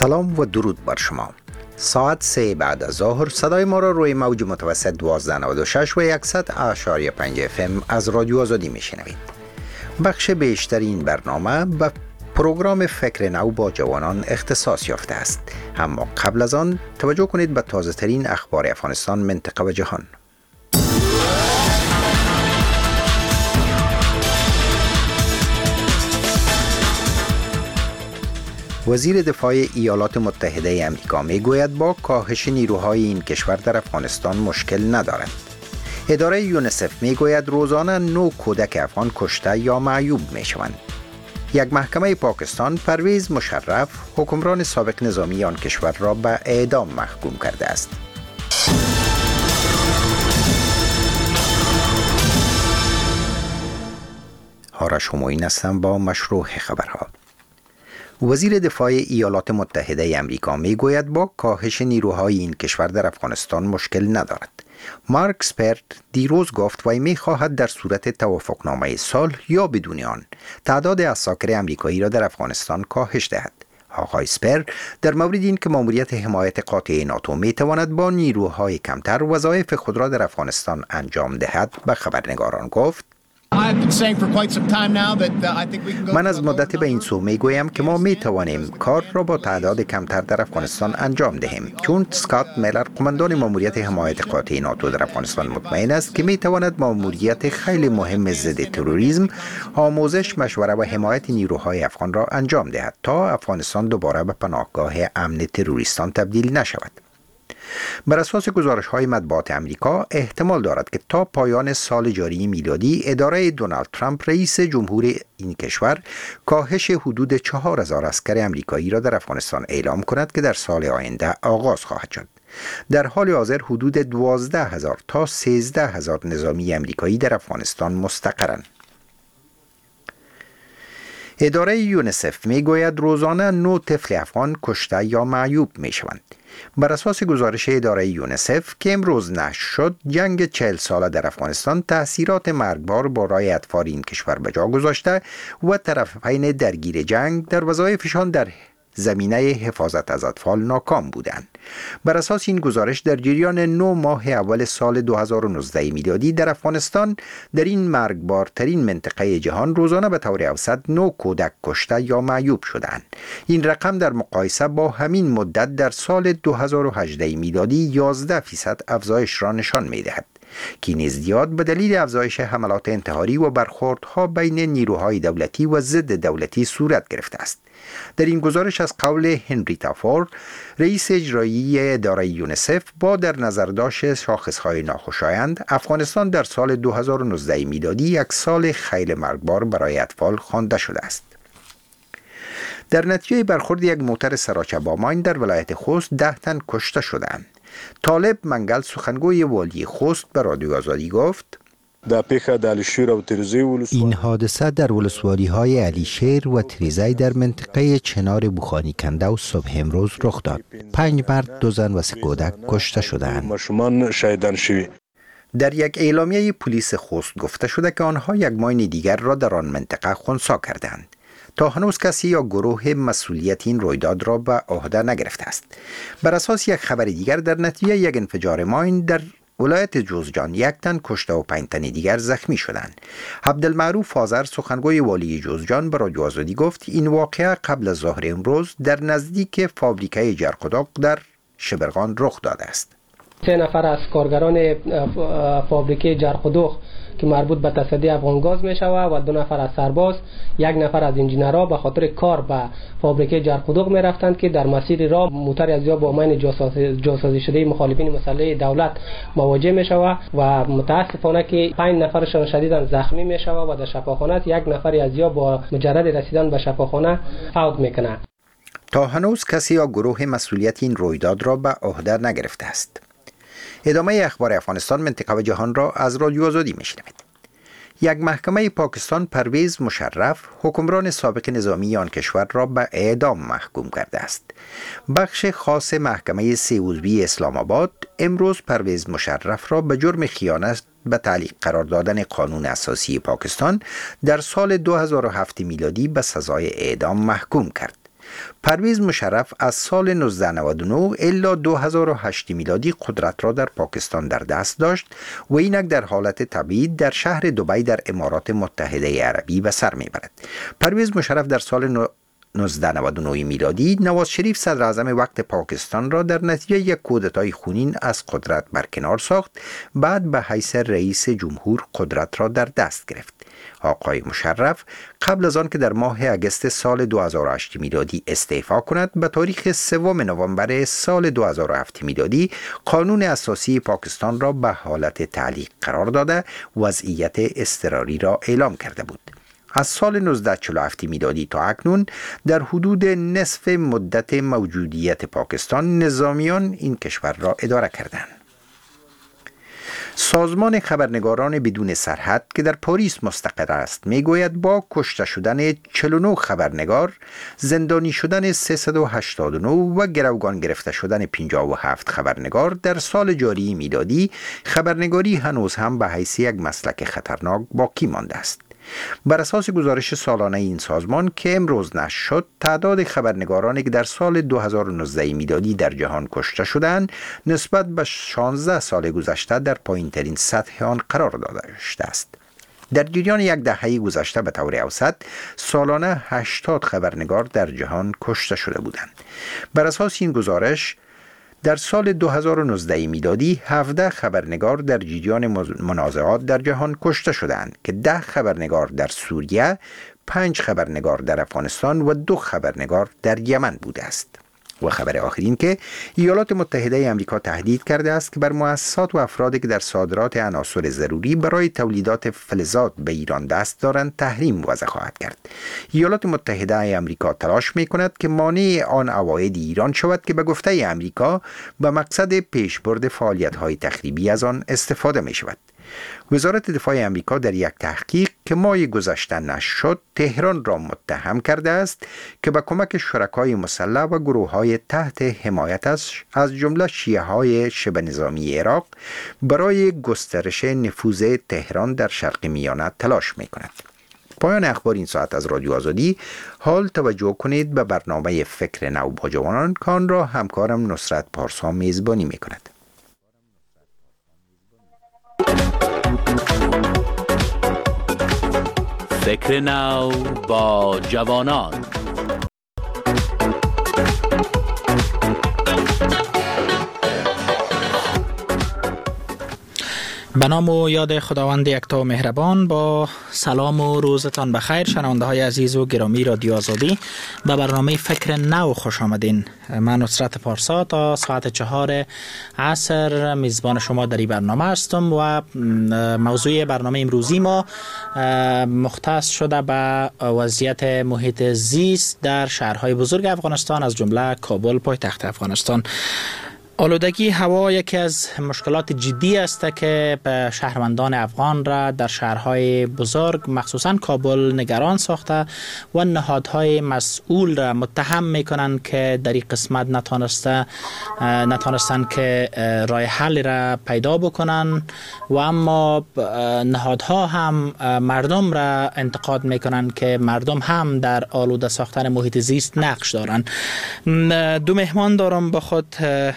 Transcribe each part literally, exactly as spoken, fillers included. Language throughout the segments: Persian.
سلام و درود بر شما. ساعت سه بعد از ظهر صدای ما را روی موج متوسط دوازده نود و شش و صد اشاری پنج اف ام از رادیو آزادی میشنوید. بخش بیشتر این برنامه به پروگرام فکر نو با جوانان اختصاص یافته است. اما قبل از آن توجه کنید به تازه ترین اخبار افغانستان، منطقه و جهان. وزیر دفاع ایالات متحده آمریکا میگوید با کاهش نیروهای این کشور در افغانستان مشکل ندارد. اداره یونیسف میگوید روزانه نه کودک افغان کشته یا معیوب میشوند. یک محکمه پاکستان پرویز مشرف حکمران سابق نظامی آن کشور را به اعدام محکوم کرده است. آرش همایون هستم با مشروع خبرها. وزیر دفاع ایالات متحده آمریکا میگوید با کاهش نیروهای این کشور در افغانستان مشکل ندارد. مارک اسپر دیروز گفت وی میخواهد در صورت توافقنامه صلح یا بدون آن تعداد عساکر آمریکایی را در افغانستان کاهش دهد. آقای اسپر در مورد این که ماموریت حمایت قاطع ناتو میتواند با نیروهای کمتر وظایف خود را در افغانستان انجام دهد به خبرنگاران گفت: من از مدتی به این سو می گویم که ما می توانیم کار را با تعداد کمتر در افغانستان انجام دهیم، چون اسکات میلر قماندان ماموریت حمایت قاطع ناتو در افغانستان مطمئن است که می تواند ماموریت خیلی مهم ضد تروریسم، آموزش، مشوره و حمایت نیروهای افغان را انجام دهد تا افغانستان دوباره به پناهگاه امن تروریستان تبدیل نشود. بر اساس گزارش‌های مطبوعات آمریکا احتمال دارد که تا پایان سال جاری میلادی اداره دونالد ترامپ رئیس جمهور این کشور کاهش حدود چهار هزار عسکر آمریکایی را در افغانستان اعلام کند که در سال آینده آغاز خواهد شد. در حال حاضر حدود دوازده هزار تا سیزده هزار نظامی آمریکایی در افغانستان مستقرند. اداره یونیسف میگوید روزانه نه طفل افغان کشته یا معیوب میشوند. بر اساس گزارش اداره یونیسف که امروز نشر شد، جنگ چهل ساله در افغانستان تأثیرات مرگبار برای اطفال این کشور به جا گذاشته و طرفین درگیر جنگ در وظایفشان در زمینه حفاظت از اطفال ناکام بودند. بر اساس این گزارش در جریان نه ماه اول سال دو هزار و نوزده میلادی در افغانستان در این مرگبارترین منطقه جهان روزانه به طور اوسط نه کودک کشته یا معیوب شدند. این رقم در مقایسه با همین مدت در سال دو هزار و هجده میلادی یازده فیصد افزایش را نشان می‌دهد که نیز به دلیل افزایش حملات انتحاری و برخوردها بین نیروهای دولتی و ضد دولتی صورت گرفته است. در این گزارش از قول هنریتا فور، رئیس اجرایی اداره یونیسف، با در نظر داشت شاخصهای ناخوشایند، افغانستان در سال دو هزار و نوزده میلادی یک سال خیلی مرگبار برای اطفال خوانده شده است. در نتیجه برخورد یک موتر سراچه با ماین در ولایت خوست ده تن کشته شدند. طالب منگل سخنگوی والی خوست به رادیو آزادی گفت: این حادثه در ولسوالی‌های علیشیر و تریزی در منطقه چنار بوخانی کنده و صبح امروز رخ داد. پنج مرد، دو زن و سه کودک کشته شدند. در یک اعلامیه پلیس خوست گفته شده که آنها یک ماین دیگر را در آن منطقه خنثی کردند. تا هنوز کسی یا گروه مسئولیت این رویداد را به عهده نگرفته است. بر اساس یک خبر دیگر، در نتیجه یک انفجار ماین در ولایت جوزجان یک تن کشته و پنج تن دیگر زخمی شدند. عبدالمعروف آذر سخنگوی والی جوزجان به رادیو آزادی گفت این واقعه قبل از ظهر امروز در نزدیک فابریکه جرقدوق در شبرغان رخ داده است. سه نفر از کارگران فابریکه جرقدوق که مربوط به تصدی افغانگاز می شود و دو نفر از سرباز، یک نفر از انجینرها به خاطر کار به فابریکه جرقدوق می رفتند که در مسیر راه موتر از یا با ماین جاسازی شده مخالفین مسلح دولت مواجه می شود و متاسفانه که پنج نفرشان شدیداً زخمی می شود و در شفاخانه است. یک نفر از یا با مجرد رسیدن به شفاخانه فوت می کند. تا هنوز کسی یا گروه مسئولیت این رویداد را به عهده نگرفته است. ادامه اخبار افغانستان، منطقه و جهان را از رادیو آزادی میشنوید. یک محکمه پاکستان پرویز مشرف حکمران سابق نظامی آن کشور را به اعدام محکوم کرده است. بخش خاص محکمه سه عضوی اسلام آباد امروز پرویز مشرف را به جرم خیانت به تعلیق قرار دادن قانون اساسی پاکستان در سال دو هزار و هفت میلادی به سزای اعدام محکوم کرد. پرویز مشرف از سال نوزده نود و نه الی دو هزار و هشت میلادی قدرت را در پاکستان در دست داشت و اینک در حالت تبعید در شهر دبی در امارات متحده عربی به سر میبرد. پرویز مشرف در سال نوزده نود و نه میلادی نواز شریف صدر اعظم وقت پاکستان را در نتیجه یک کودتای خونین از قدرت برکنار ساخت. بعد به حیث رئیس جمهور قدرت را در دست گرفت. آقای مشرف قبل از آن که در ماه اگست سال دو هزار و هشت میلادی استعفا کند، به تاریخ سوم نوامبر سال دو هزار و هفت میلادی قانون اساسی پاکستان را به حالت تعلیق قرار داده وضعیت اضطراری را اعلام کرده بود. از سال نوزده چهل و هفت میلادی تا اکنون در حدود نصف مدت موجودیت پاکستان نظامیان این کشور را اداره کردند. سازمان خبرنگاران بدون سرحد که در پاریس مستقر است میگوید با کشته شدن چهل و نه خبرنگار، زندانی شدن سیصد و هشتاد و نه و گروگان گرفته شدن پنجاه و هفت خبرنگار در سال جاری میلادی، خبرنگاری هنوز هم به حیث یک مسلک خطرناک باقی مانده است. بر اساس گزارش سالانه این سازمان که امروز نشر شد، تعداد خبرنگارانی که در سال دو هزار و نوزده میلادی در جهان کشته شدند نسبت به شانزده سال گذشته در پایین‌ترین سطح آن قرار داشته است. در جریان یک دهه گذشته به طور اوسط سالانه هشتاد خبرنگار در جهان کشته شده بودند. بر اساس این گزارش در سال دو هزار و نوزده میلادی هفده خبرنگار در جریان منازعات در جهان کشته شدند که ده خبرنگار در سوریه، پنج خبرنگار در افغانستان و دو خبرنگار در یمن بوده است. و خبر آخر این که ایالات متحده آمریکا تهدید کرده است که بر مؤسسات و افرادی که در صادرات عناصر ضروری برای تولیدات فلزات به ایران دست دارند تحریم وضع خواهد کرد. ایالات متحده آمریکا تلاش می‌کند که مانع آن عواید ایران شود که به گفته آمریکا به مقصد پیشبرد فعالیت‌های تخریبی از آن استفاده می‌شود. وزارت دفاع آمریکا در یک تحقیق که ماه گذشته نشر شد، تهران را متهم کرده است که به کمک شرکای مسلح و گروه‌های تحت حمایتش از جمله شیعه‌های شبه نظامی عراق برای گسترش نفوذ تهران در شرق میانه تلاش می‌کند. پایان اخبار این ساعت از رادیو آزادی. حال توجه کنید به برنامه فکر نو با جوانان که آن را همکارم نصرت پارسا میزبانی می‌کند. فکر نو با جوانان. به نام و یاد خداوند یکتا و مهربان، با سلام و روزتان بخیر شنونده های عزیز و گرامی رادیو آزادی، به برنامه فکر نو خوش آمدین. من نصرت پارسا تا ساعت چهار عصر میزبان شما در این برنامه هستم و موضوع برنامه امروزی ما مختص شده به وضعیت محیط زیست در شهرهای بزرگ افغانستان از جمله کابل پایتخت افغانستان. آلودگی هوا یکی از مشکلات جدی است که به شهروندان افغان را در شهرهای بزرگ مخصوصا کابل نگران ساخته و نهادهای مسئول را متهم میکنند که در این قسمت نتانسته نتانستند که راه حل را پیدا بکنن و اما نهادها هم مردم را انتقاد میکنند که مردم هم در آلوده ساختن محیط زیست نقش دارند. دو مهمان دارم با خود،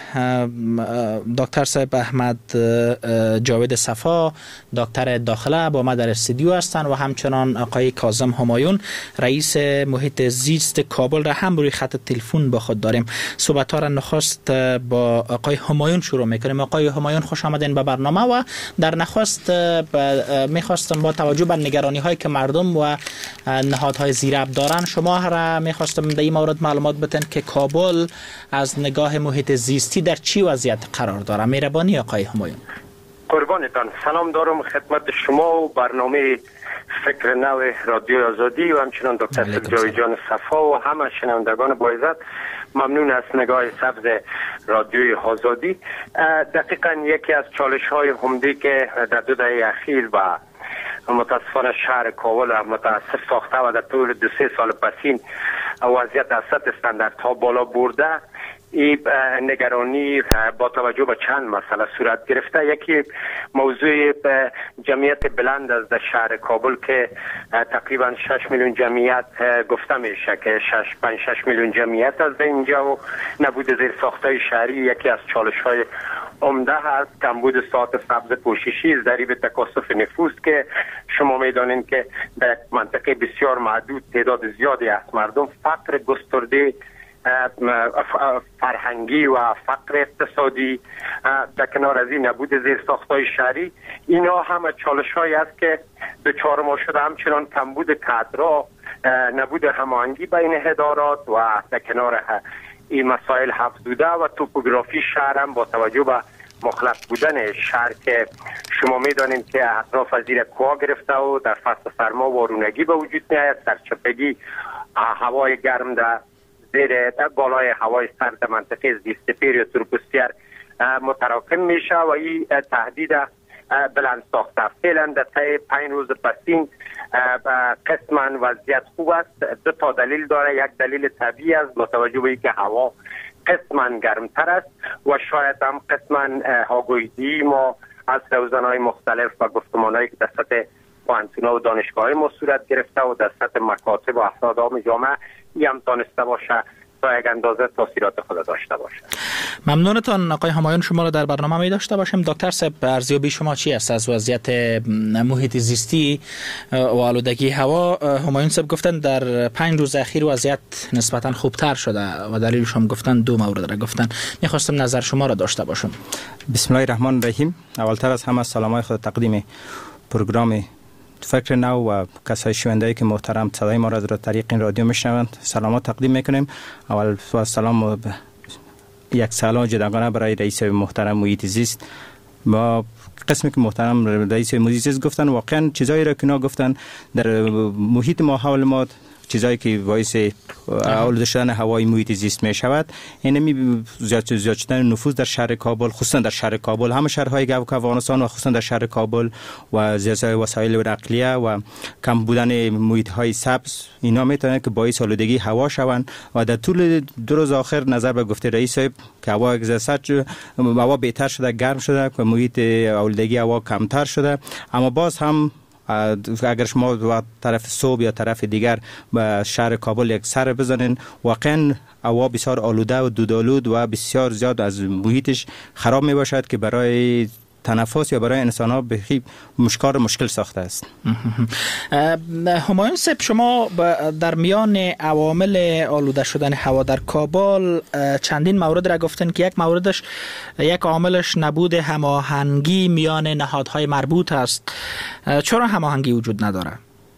دکتر صاحب احمد جاوید صفا، دکتر داخله با ما در استودیو هستند و همچنان آقای کاظم همایون، رئیس محیط زیست کابل را هم روی خط تلفن با خود داریم. صحبت ها را نخست با آقای همایون شروع میکنیم. آقای همایون خوش آمدین به برنامه و در نخست میخواستم با توجه به نگرانی هایی که مردم و نهادهای زیراب دارن شما را میخواستم در این مورد معلومات بدین که کابل از نگاه محیط زیستی در چی وضعیت قرار داره. مهربانی آقای همایون. قربانتان. سلام دارم خدمت شما و برنامه فکر نو رادیو آزادی و همچنان دکتر جاوید جان صفا و همه شنوندگان با عزت. ممنون از نگاه سبز رادیوی آزادی. دقیقاً یکی از چالش های عمده که در دو دهه اخیر و متاسفانه شهر کابل متاسف ساخته و در طول دو سه سال پسین وضعیت از سطح استانداردها بالا برده این نگرانی با توجه به چند مسئله صورت گرفته. یکی موضوع جمعیت بلند از در شهر کابل که تقریبا شش میلیون جمعیت گفته میشه که شش پنج شش میلیون جمعیت از اینجا و نبود زیر ساختای شهری یکی از چالش های عمده هست. کمبود ساعت سبز پوششی، ضریب تکاثف نفوس که شما میدانین که در یک منطقه بسیار محدود تعداد زیادی از مردم فقر گسترده فرهنگی و فقر اقتصادی، در کنار از این نبود زیر ساختای شهری، اینا همه چالش هایی است که دچار ما شده. همچنان کمبود کادرها، نبود هماهنگی بین ادارات و در کنار این مسائل افزوده و توپوگرافی شهر هم با توجه به مخلط بودن شهر که شما میدانید که اطراف از زیر کوه گرفته و در فصل سرما وارونگی به وجود میاد، سرچپگی، هوای گرم در زیر بالای هوای سرد منطقه زیستپیر یا تروپوسفر متراکم میشه و این تهدید بلند ساخته. فعلا در طی پنج روز پسین قسما وضعیت خوب است. دو تا دلیل داره. یک دلیل طبیعی است با توجه به اینکه هوا قسما گرمتر است و شاید هم قسما هاگویدی ما از روزنهای مختلف و گفتمانهایی که در سطح پوهنتون‌ها و دانشگاه‌های ما صورت گرفته و در سطح مکاتب و افراد عام جامعه ای هم تانسته باشه تا یک اندازه تاثیرات خود داشته باشه. ممنونتان آقای همایون. شما را در برنامه می داشته باشیم. دکتر صاحب، ارزیابی شما چی است از وضعیت محیط زیستی و آلودگی هوا؟ همایون صاحب گفتن در پنج روز اخیر وضعیت نسبتا خوبتر شده و دلیلش هم گفتن دو مورد را گفتن. میخواستم نظر شما را داشته باشم. بسم الله الرحمن الرحیم. اولتر از همه سلامای خود تقدیم پروگرام فکر نو و کسای شنونده‌ای که محترم صدای ما را از طریق این رادیو میشنوند سلامات تقدیم میکنیم. اول و سلام یک سلام جداگانه برای رئیس محترم محیط زیست. ما قسمی که محترم رئیس محیط زیست گفتن واقعا چیزایی را که نا گفتن در محیط ما حول ما، چیزایی که باعث آلوده شدن هوای محیط زیست می شود، اینمی زیاد زیاد شدن نفوذ در شهر کابل، خصوصا در شهر کابل، همه شهرهای افغانستان و خصوصا در شهر کابل و زیاد وسایل نقلیه و کم بودن محیط های سبز، اینا میتونه که باعث آلودگی هوا شوند و در طول دو روز آخر نظر به گفته رئیس صاحب که هوا گذشته هوا بهتر شده، گرم شده و محیط آلودگی هوا کمتر شده، اما باز هم اگر شما و طرف صوب یا طرف دیگر به شهر کابل یک سر بزنین، واقعا هوا بسیار آلوده و دودآلود و بسیار زیاد از محیطش خراب می باشد که برای تنفس یا برای انسان ها بخی مشکل مشکل ساخته است. همایون صاحب، شما در میان عوامل آلوده شدن هوا در کابل چندین مورد را گفتن که یک موردش، یک عاملش نبود هماهنگی میان نهادهای مربوط است. چرا هماهنگی وجود نداره؟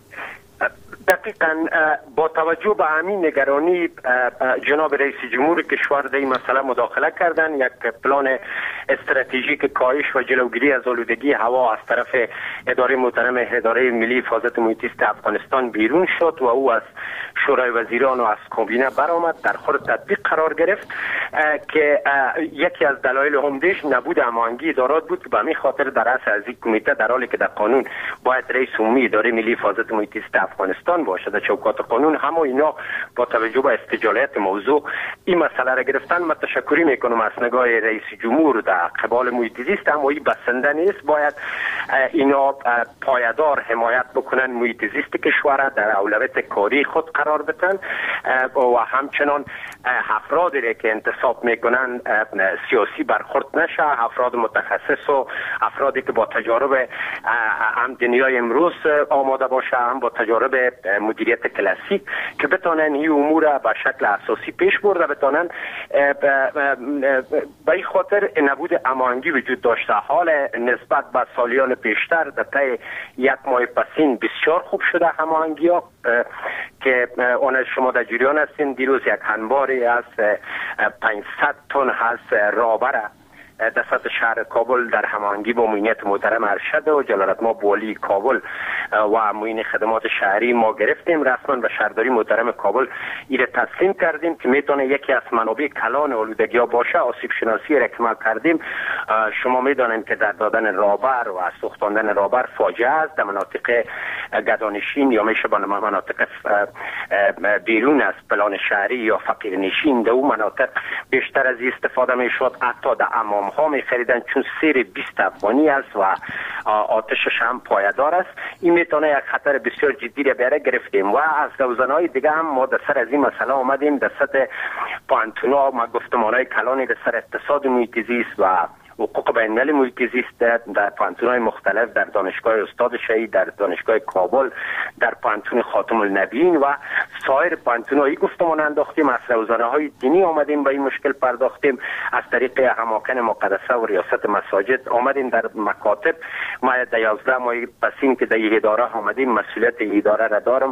دقیقاً با توجه به همین نگرانی جناب رئیس جمهور کشور در این مسئله مداخله کردن. یک پلان استراتژیک کاهش و جلوگیری از آلودگی هوا از طرف اداره محترم اداره ملی حفاظت محیط زیست افغانستان بیرون شد و او از شورای وزیران و از کابینه برآمد، در خور تطبیق قرار گرفت که یکی از دلایل عمده‌اش نبود هماهنگی ادارات بود که به همین خاطر در اصل از این کمیته در حالی که در قانون باید رئیس عمومی اداره ملی حفاظت محیط زیست افغانستان باشد، در چوکات قانون همه اینا با توجه به استجالت موضوع این مسئله را گرفتن. من تشکری میکنم از نگاه رئیس جمهور در قبال محیط زیست، اما این بسنده نیست. باید اینا پایدار حمایت بکنن محیط زیست کشور، در اولویت کاری خود قرار بدن و همچنان افرادی را که انتصاب میکنن سیاسی برخورد نشه، افراد متخصص و افرادی که با تجارب هم دنیای امروز آماده باشه، هم با تجارب مدیریت کلاسیک که بتونن این امور به شکل اساسی پیش برده بتونن. به این خاطر نبود هماهنگی وجود داشته. حال نسبت به سالیان پیشتر در طی یک ماه پسین بسیار خوب شده هماهنگی ها که اون شما در جریان هستین. دیروز یک انباری از پانصد تن هست رابره در سطح شهر کابل در هماهنگی با معینیت محترم ارشد و جلالت ما والی کابل و معین خدمات شهری ما گرفتیم، رسما به شهرداری محترم کابل ایره تسلیم کردیم که میتونه یکی از منابع کلان آلودگی ها باشه. آسیب شناسی را که ما کردیم، شما میدانید که در دادن رابر و از سوختاندن رابر فاجعه است. در مناطق گدانشین یا میشه به مناطق بیرون از پلان شهری یا فقیر نشین در اون مناطق بیشتر از استفاده میشد. حتی در امام ها میخریدن چون سیر بیست افغانی است و آتشش هم پایدار است. این میتونه یک خطر بسیار جدی را بیاره گرفتیم. و از روزنهای دیگه هم ما در سر از این مسئله آمدیم، در سطح پانتونا و گفتمانهای کلانی در سر اقتصاد محیط زیست و حقوق بین المللی محیط زیست در پانتون‌های مختلف، در دانشگاه استاد شهید، در دانشگاه کابل، در پانتون خاتم النبیین و سایر پانتون‌های گفتمان انداختیم. از روزنه‌های دینی آمدیم به این مشکل پرداختیم، از طریق اماکن مقدسه و ریاست مساجد آمدیم در مکاتب. ما در یازده ماه پس این که در اداره آمدیم مسئولیت اداره را دارم.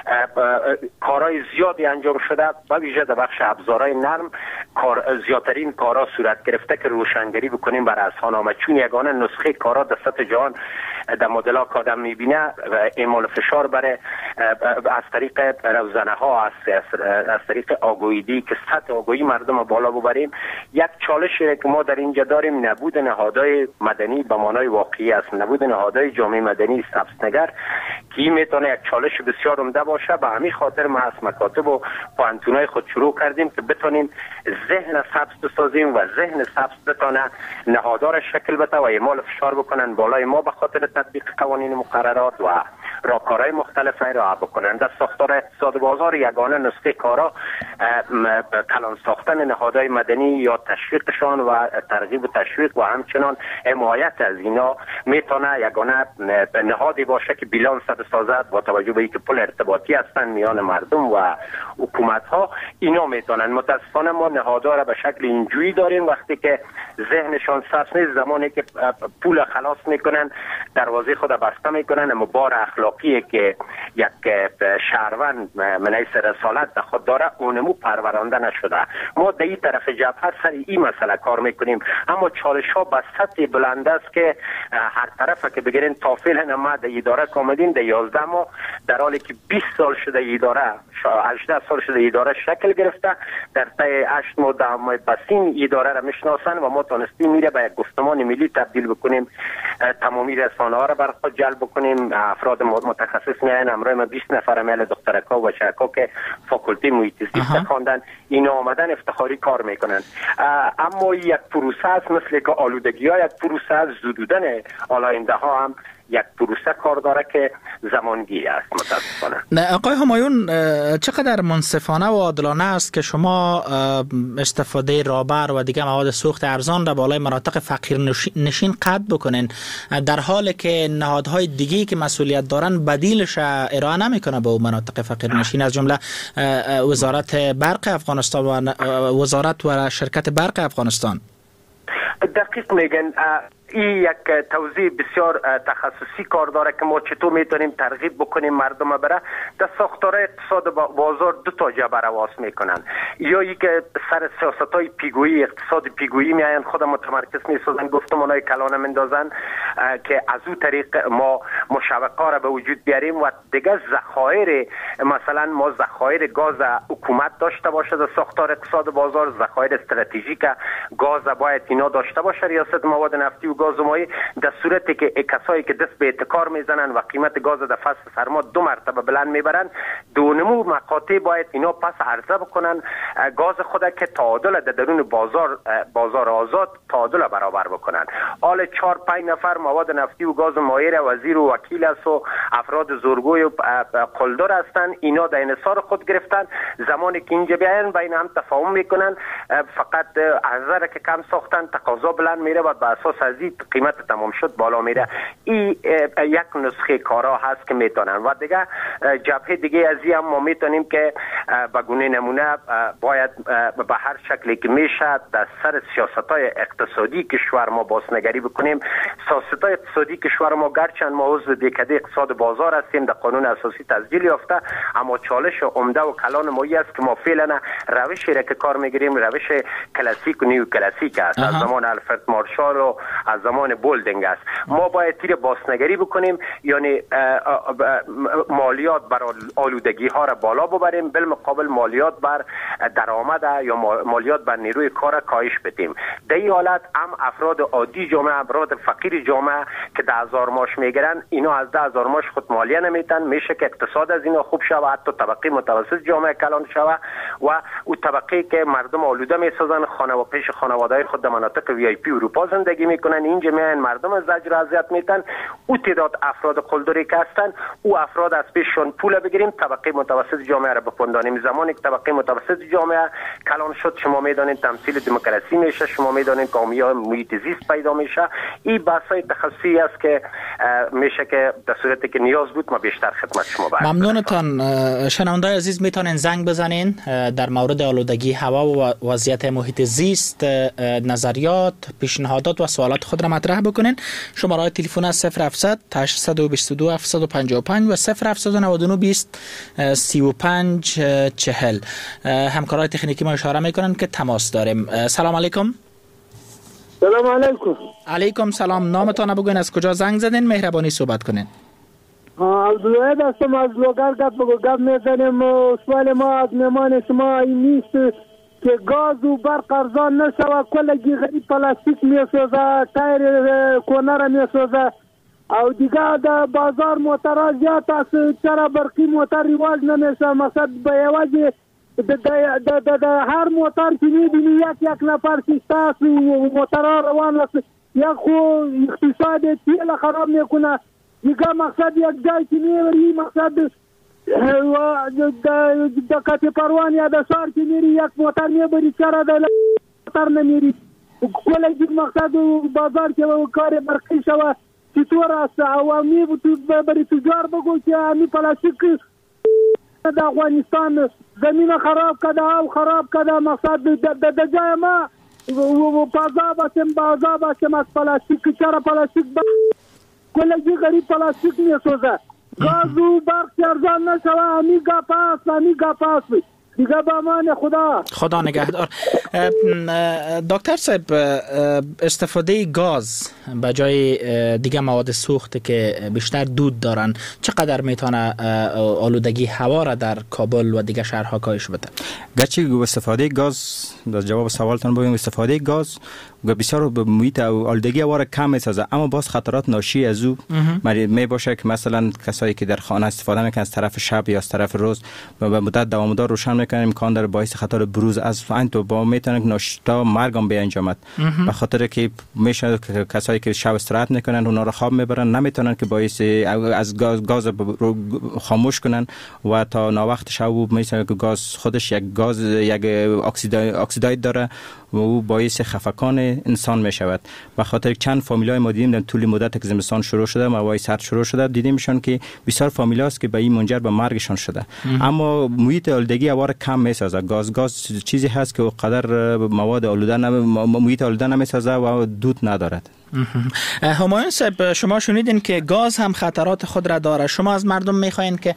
کارهای زیادی انجام شده، به ویژه در بخش ابزارهای نرم کار زیادترین کارها صورت گرفته که روشنگری بکنیم بر اذهان آمد، چون یگانه نسخه کارا در سطح جهان در مدل‌ها که آدم میبینه اعمال فشار بره از طریق روزنه ها، از, از طریق آگویی که سطح آگویی مردم بالا ببریم. یک چالشی که ما در اینجا داریم نبود نهادهای مدنی به معنای واقعی است، نبود نهادهای جامعه مدنی سبزنگر که این میتونه یک چالش بسیار عمده باشه. به همین خاطر ما از مکاتب و پانتونای خود شروع کردیم که بتونیم ذهن سبز بسازیم و ذهن سبز بتونه نهادها را شکل بده و اعمال فشار بکنن بالای ما به خاطر تطبیق قوانین مقررات و راهکارهای مختلف را بکنن. در ساختار اقتصاد بازار یگانه نسخه کارا کلان ساختن نهادهای مدنی یا تشویقشان و ترغیب و تشویق و همچنان حمایت از اینا میتونه یگانه نهادی باشه که بیلانس بسازد با توجه به اینکه پل ارتباطی هستند میان مردم و حکومت ها. اینا میتونن. متاسفانه ما نهادها را به شکل اینجوری داریم وقتی که ذهنشان سبز نیست، زمانی که پول خلاص میکنن دروازه خود بسته میکنن، اما بار اخلاقی که یک شهروند من حیث رسالت خود داره اونمو پرورانده نشده. ما در این طرف جبهه سر این مسئله کار میکنیم، اما چالش ها به سطح بلند است که هر طرف که بگیرین تا فعلا ما در اداره کامدیم در یازده ماه در حالی که بیست سال شده اداره هجده سال شده اداره شکل گرفته، در طی هشت ماه ده ماه پس این اداره را میشناسن و ما تونستیم میره به یک گفتمان ملی تبدیل بکنیم، تمامی رسانه ها را بر خود جلب بکنیم. افراد متخصص میاین، امروز ما بیست نفر میل دخترکا و بچه‌ها که فاکولته محیط زیست خواندن اینا آمدن افتخاری کار میکنن. اما یک پروسه است، مثل که آلودگی ها یک پروسه است، زدودن آلاینده ها هم یک پروسه کار داره که زمانگیر است متاسفانه. نه آقای همایون، چقدر منصفانه و عادلانه است که شما استفاده رابر و دیگه مواد سوخت ارزان را بالای مناطق فقیر نشین قطع بکنین، در حالی که نهادهای دیگه که مسئولیت دارن بدیلش ارائه نمیکنه به مناطق فقیر نشین، از جمله وزارت برق افغانستان و وزارت و شرکت برق افغانستان؟ دقیق میگن. این یک توضیح بسیار تخصصی کار داره که ما چطور میتونیم ترغیب بکنیم مردم بره. در ساختار اقتصاد بازار دو تا جبه رواس میکنن، یا ای که سر سیاست های پیگویی اقتصاد پیگویی میاین خود متمرکز میسازن، گفتمان های کلانه مندازن که از او طریق ما مشوقا را به وجود بیاریم و دیگه ذخایر، مثلا ما ذخایر گاز حکومت داشته باشه در ساختار اقتصاد بازار، ذخایر استراتژیک گاز باید اینا داشته باشه ریاست مواد نفتی و گاز مایع، در صورتی که کسایی که دست به احتکار میزنن و قیمت گاز در فصل سرما دو مرتبه بلند میبرن، دو نمو مقاطع باید اینا پس عرضه بکنن گاز خود که تعادل در درون بازار بازار آزاد تعادل برابر بکنن. حال چهار پنج نفر مواد نفتی و گاز مایع وزیر و وکیل است و افراد زورگوی و قلدر هستن، اینا در انحصار خود گرفتن. زمانی که اینجا بیاین بین هم تفاهم میکنن، فقط عرضه که کم ساختن تقاضا بلند میره و به اساس از این قیمت تمام شد بالا میره. این یک نسخه کارا هست که میتونن و دیگه جبهه دیگه از این هم ما میتونیم که به گونه نمونه باید به هر شکلی که میشه در سر سیاست های اقتصادی کشور ما بازنگری بکنیم. سیاست های اقتصادی کشور ما گرچند ما عضو دهکده اقتصاد بازار هستیم، در قانون اساسی تسجیل یافته، اما چالش عمده و کلان ما است که ما فعلا روشی را که کار میگیریم روش کلاسیک و نیو کلاسیک است، از زمان الفرد مارشال و از زمان بولدینگ است. ما باید تیر بازنگری بکنیم، یعنی مالیات بر آلودگی ها را بالا ببریم، مقابل مالیات بر درآمد یا مالیات بر نیروی کار کاهش بدیم. در این حالت هم افراد عادی جامعه، افراد فقیر جامعه که ده هزار ماش میگیرن، اینا از ده هزار ماش خود مالیه نمیتن، میشه که اقتصاد از اینا خوب شود، حتی طبقه متوسط جامعه کلان شود و او طبقه که مردم آلوده میسازن، خانه و پیش خانواده‌های خود در مناطق وی آی پی اروپا زندگی میکنن، اینجا میان مردم از زجر اذیت میتن. او تعداد افراد قلدری که هستن، او افراد از پیششون پول بگیریم، طبقه متوسط جامعه را بپندانیم. زمانی که طبقه متوسط جامعه کلان شد، شما میدانید تمثیل دموکراسی میشه، شما میدانید قومی محیط زیست پیدا میشه. این بحث‌های تخصصی است که میشه که در صورتی که نیاز بود ما بیشتر خدمت شما برسیم. ممنونتان. شنونده‌های عزیز میتونن زنگ بزنین در مورد آلودگی هوا و وضعیت محیط زیست، نظریات، پیشنهادات و سوالات خود را مطرح بکنین. شماره تلفن است صفر هفتصد هشتصد و بیست و دو هفتصد و پنجاه و پنج و صفر هفتصد و نود و نه بیست سی و پنج چهل. همکارای تکنیکی ما اشاره میکنن که تماس داریم. سلام علیکم. سلام علیکم. علیکم سلام. نامتان بگوین، از کجا زنگ زدین؟ مهربانی صحبت کنین. عبدالوحید هستم از لوگر. گپ گپ میزنیم. سوال ما از مهمان شما این نیست که گاز و برق ارزان نشود، کلگی غریب پلاستیک میسازه، تایر کونر میسازه او دیگه در بازار موترها زیاد است، چرا برقی موتر رواج نمیشه؟ مثلا به یواجه در هر موتر که میبینی یک یک نفر شیسته است و موترها روان است، یک خو اقتصاد تیل خراب میکنه. دیگه مقصد یک جای که میبری، مقصد در کتی پروان یا در شهر که میری یک موتر میبری، چرا در موتر نمیری؟ کلی دیگه مقصد بازار که کار برقی شود چطور است؟ او می بری تجار بگو که امی پلاستیک در افغانستان زمین خراب کده او خراب کده، مقصد در جای ما بازار باشیم بازار باشیم از پلاستیک. چرا پلاستیک کلگی غریب پلاستیک میسوزه؟ گاز و برق ارزان نشوه، امی گپ است امی گپ است دیگه. به امان خدا. خدا نگهدار. دکتر صاحب، استفاده گاز به جای دیگه مواد سوخت که بیشتر دود دارن چقدر میتونه آلودگی هوا را در کابل و دیگه شهرها کاهش بده؟ گرچه استفاده گاز، در جواب سوالتون بگم، استفاده گاز بسیار به محیط و آلودگی هوا را کم میسازه، اما باز خطرات ناشی از او می باشه که مثلا کسایی که در خانه استفاده میکنن از طرف شب یا از طرف روز و به مدت دوامدار روشن میکنن، امکان داره باعث خطر بروز از این تو با میتونه ناشتا مرگ هم بیانجامد. به خاطر که میشه کسایی که شب استراحت میکنن اونا رو خواب میبرن، نمیتونن که باعث از گاز گاز خاموش کنن و تا ناوقت شب میشه که گاز خودش یک گاز یک اکسید اکسیداید داره و او باعث خفقان انسان می شود. به خاطر چند فامیلای ما دیدیم در طول مدت که زمستان شروع شده، موای سرد شروع شده، دیدیم میشون که بسیار فامیلاست که به این منجر به مرگشان شده. اما محیط آلودگی هوا را کم میسازه. گاز گاز چیزی هست که قدر مواد آلوده محیط آلوده نمیسازه و دود ندارد. همایون صاحب، شما شنیدین که گاز هم خطرات خود را داره. شما از مردم میخواین که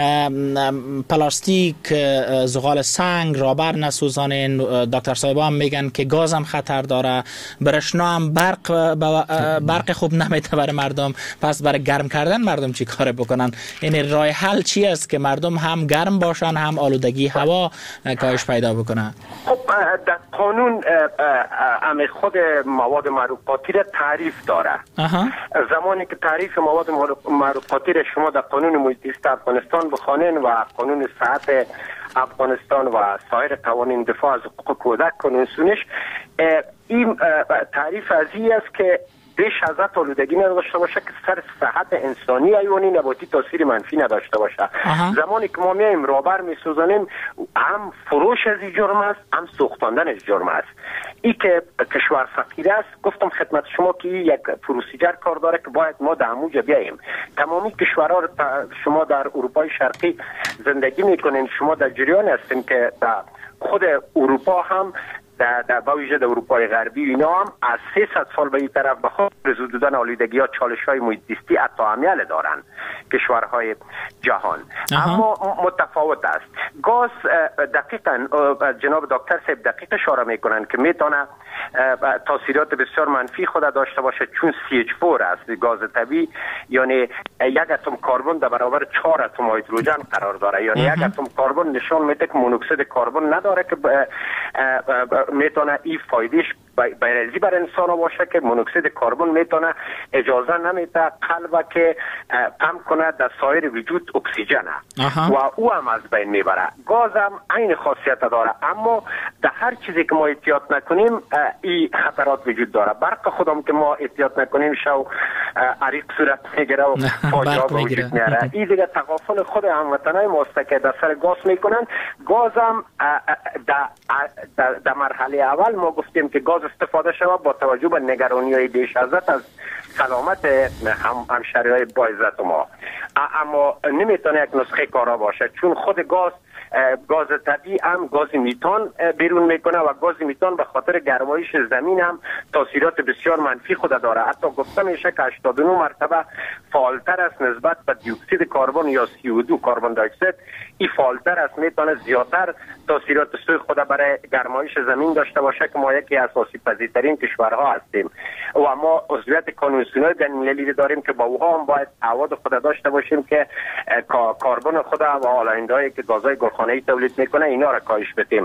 پلاستیک، زغال سنگ رابر نسوزانین. دکتر صاحب هم میگن که گاز هم خطر داره، برشنا هم برق برق خوب نمیده برای مردم. پس برای گرم کردن مردم چی کار بکنن؟ این راه حل چی است که مردم هم گرم باشن هم آلودگی هوا کاهش پیدا بکنه؟ خب در قانون ام خود مواد معروفاتی را تعریف داره. اها. زمانی که تعریف مواد معروفاتی را شما در قانون محیط زیست افغانستان بخوانین و قانون صحت افغانستان و سایر قوانین دفاع از حقوق کودک کنونسونش، این تعریف از این است که بیش از حد آلودگی نداشته باشه که سر صحت انسانی حیوانی نباتی تاثیر منفی نداشته باشه. زمانی که ما میایم رابر میسوزانیم، هم فروش از این جرم است، هم سوختاندن از جرم است. ای که کشور فقیر است، گفتم خدمت شما که یک پروسیجر کار داره که باید ما در همونجا بیاییم. تمامی کشورها رو شما در اروپای شرقی زندگی میکنین، شما در جریان هستین که در خود اروپا هم در در با ویژه در اروپای غربی اینا هم از سیصد سال به این طرف به خاطر زودودن آلودگی ها چالش‌های محیط زیستی اتهامیل دارن کشورهای جهان. اها. اما متفاوت است. گاز دقیقاً جناب دکتر صاحب دقیق اشاره میکنن که میتونه تاثیرات بسیار منفی خود داشته باشه، چون سی اچ فور است گاز طبیعی، یعنی یک اتم کربن در برابر چهار اتم هیدروژن قرار داره، یعنی یک اتم کربن نشان میده که مونوکسید کربن نداره که میتونه این فایدهش بیولوژی بر انسان باشه که مونوکسید کربن میتونه اجازه نمیده قلب که پمپ کنه در سایر وجود اکسیژن و او هم از بین میبره. گاز هم این خاصیت داره، اما در هر چیزی که ما احتیاط نکنیم این خطرات وجود داره. برق خودم که ما احتیاط نکنیم شو عریق صورت میگیره و فاجعه به وجود میاره. این دیگه تغافل خود هموطنای ماست که در سر گاز میکنن. گاز هم در, در مرحله اول ما گفتیم که گاز استفاده شود با توجه به نگرانی های بیش از حد از سلامت هم همشهری‌های با عزت ما، اما نمیتونه یک نسخه کارا باشه، چون خود گاز گاز طبیعی هم گاز میتان بیرون میکنه و گاز میتان به خاطر گرمایش زمین هم تاثیرات بسیار منفی خود داره. حتی گفته میشه که هشتاد و نه مرتبه فعالتر است نسبت به دی اکسید کربن یا سی او دو کربن دی اکسید. این فعالتر است، میتونه زیادتر تاثیرات سوی خود برای گرمایش زمین داشته باشه که ما یکی از آسیب پذیرترین کشورها هستیم و ما عضویت کنوانسیونال بین‌المللی داریم که با اوها هم باید تعهد خود داشته باشیم که کربن خود و آلاینده‌ای که گازهای گلخانه‌ای تولید میکنه اینا را کاهش بدیم.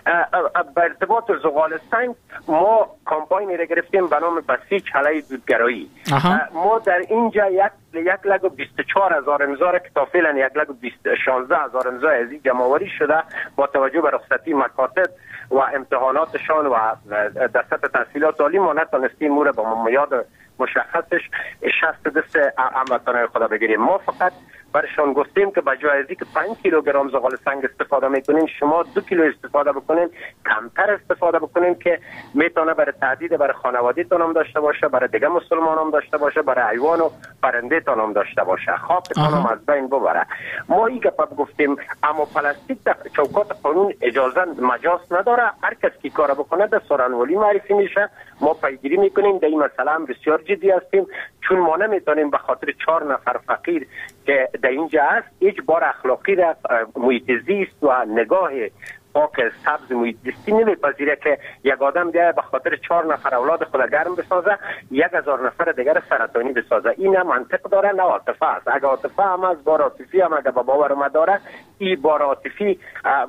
به ارتباط زغال سنگ ما کمپاینی را گرفتیم به نام بسیج علیه دودگرایی. ما در اینجا یک یک لگ و بیست و چهار هزار امضا را که تا فعلا یک لگ و شانزده هزار امضا از این جمع‌آوری شده با توجه به رخصتی مکاتب و امتحاناتشان و در سطح تحصیلات عالی ما نتونستیم مورد با میاد مشخصش شصت دست هموطنان خدا بگیریم. ما فقط برشان گفتیم که به جای از اینکه پنج کیلوگرم زغال سنگ استفاده میکنین شما دو کیلو استفاده بکنین، کمتر استفاده بکنین که میتونه برای تعدید برای خانواده‌تون هم داشته باشه، برای دیگه مسلمان هم داشته باشه، برای حیوان و پرنده تون هم داشته باشه، خاکتون هم از بین ببره. ما این گپ گفتیم، اما پلاستیک در چوکات قانون اجازه مجاز نداره. هر کس کی کار بکنه در سرانولی معرفی میشه. ما پیگیری میکنیم. در این مسئله هم بسیار جدی هستیم، چون ما نمیتونیم به خاطر چهار نفر فقیر که در اینجا هست هیچ بار اخلاقی را محیط زیست و نگاه پاک سبز محیط زیستی نمیپذیره که یک آدم دیگه به خاطر چهار نفر اولاد خود گرم بسازه، یک هزار نفر دیگر سرطانی بسازه. این هم منطق داره، نه عاطفه است. اگه عاطفه هم از بار عاطفی هم اگه به باور ما داره، این بار عاطفی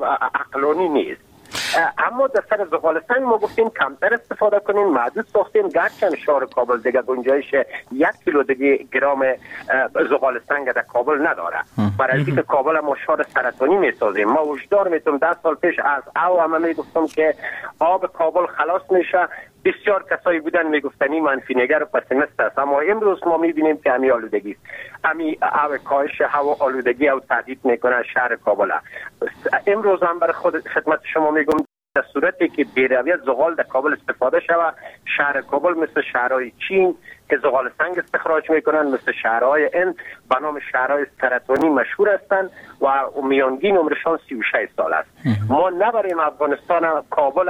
عقلانی نیست. اما در سر زغال سنگ ما گفتیم کمتر استفاده کنیم، محدود ساختیم. گرچه شهر کابل دیگه گنجایش یک کیلو دیگه گرام زغال سنگ در کابل نداره، برای اینکه کابل ما شهر سرطانی میسازیم. ما وجدار میتونم ده سال پیش از او همه میگفتم که آب کابل خلاص میشه. بسیار کسایی بودن میگفتن این منفی نگر و پسیمیست است، اما امروز ما میبینیم که همی آلودگی است. همی او کاهش هوا آلودگی او تهدید میکنه شهر کابل. امروز هم برای خود خدمت شما میگم در صورتی که بی‌رویت زغال در کابل استفاده شود، شهر کابل مثل شهرهای چین که زغال سنگ استخراج میکنن، مثل شهرهای هند به نام شهرهای سرطانی مشهور هستند و میانگین عمرشان سی و شش سال است. ما نبریم افغانستان کابل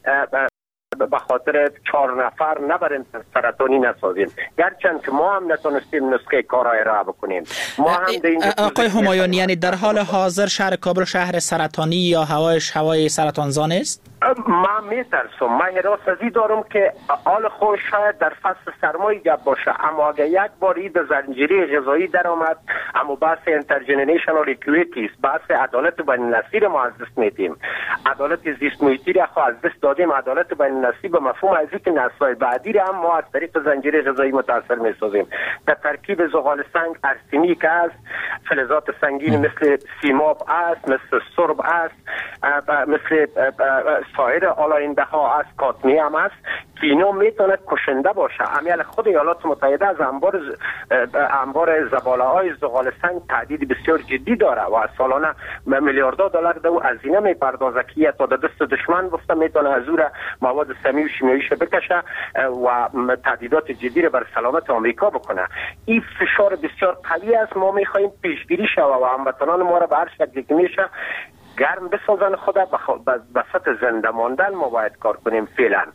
به خاطر چهار نفر نبریم سرطانی نسازیم، گرچند که ما هم نتونستیم نسخه کارهای را بکنیم. ما هم آقای همایون، یعنی در حال حاضر شهر کابل شهر سرطانی یا هوایش هوای سرطانزا است؟ من میترسم، من حراس ازی دارم که حال خوش شاید در فصل سرمایی گپ باشه، اما اگر یک بار این زنجیره غذایی در آمد، اما بحث انترجنریشنال اکویتی است، بحث عدالت بین النسلی ما از دست میدیم، عدالت زیست محیطی را خو از دست دادیم. عدالت بین النسلی به مفهوم از اینکه نسل‌های بعدی را هم ما از طریق زنجیره غذایی متاثر میسازیم. در ترکیب زغال سنگ ارسنیک است، فلزات سنگین مثل سیماب است، مثل سرب است، مثل سایر آلاینده ها از کاتمی هم است که اینا میتونه کشنده باشه. امیال خود ایالات متحده از انبار انبار زباله های زغال سنگ تهدید بسیار جدی داره و سالانه میلیاردها دلار دو هزینه میپردازه که تا دست دشمن گفته میتونه از اون مواد سمی و شیمیاییش بکشه و تهدیدات جدی رو بر سلامت آمریکا بکنه. این فشار بسیار قوی است. ما میخوایم پیشگیری شود و هموطنان ما را به هر شکلی که میشه گرم بسازن خود به سطح زنده ماندن ما باید کار کنیم فعلا،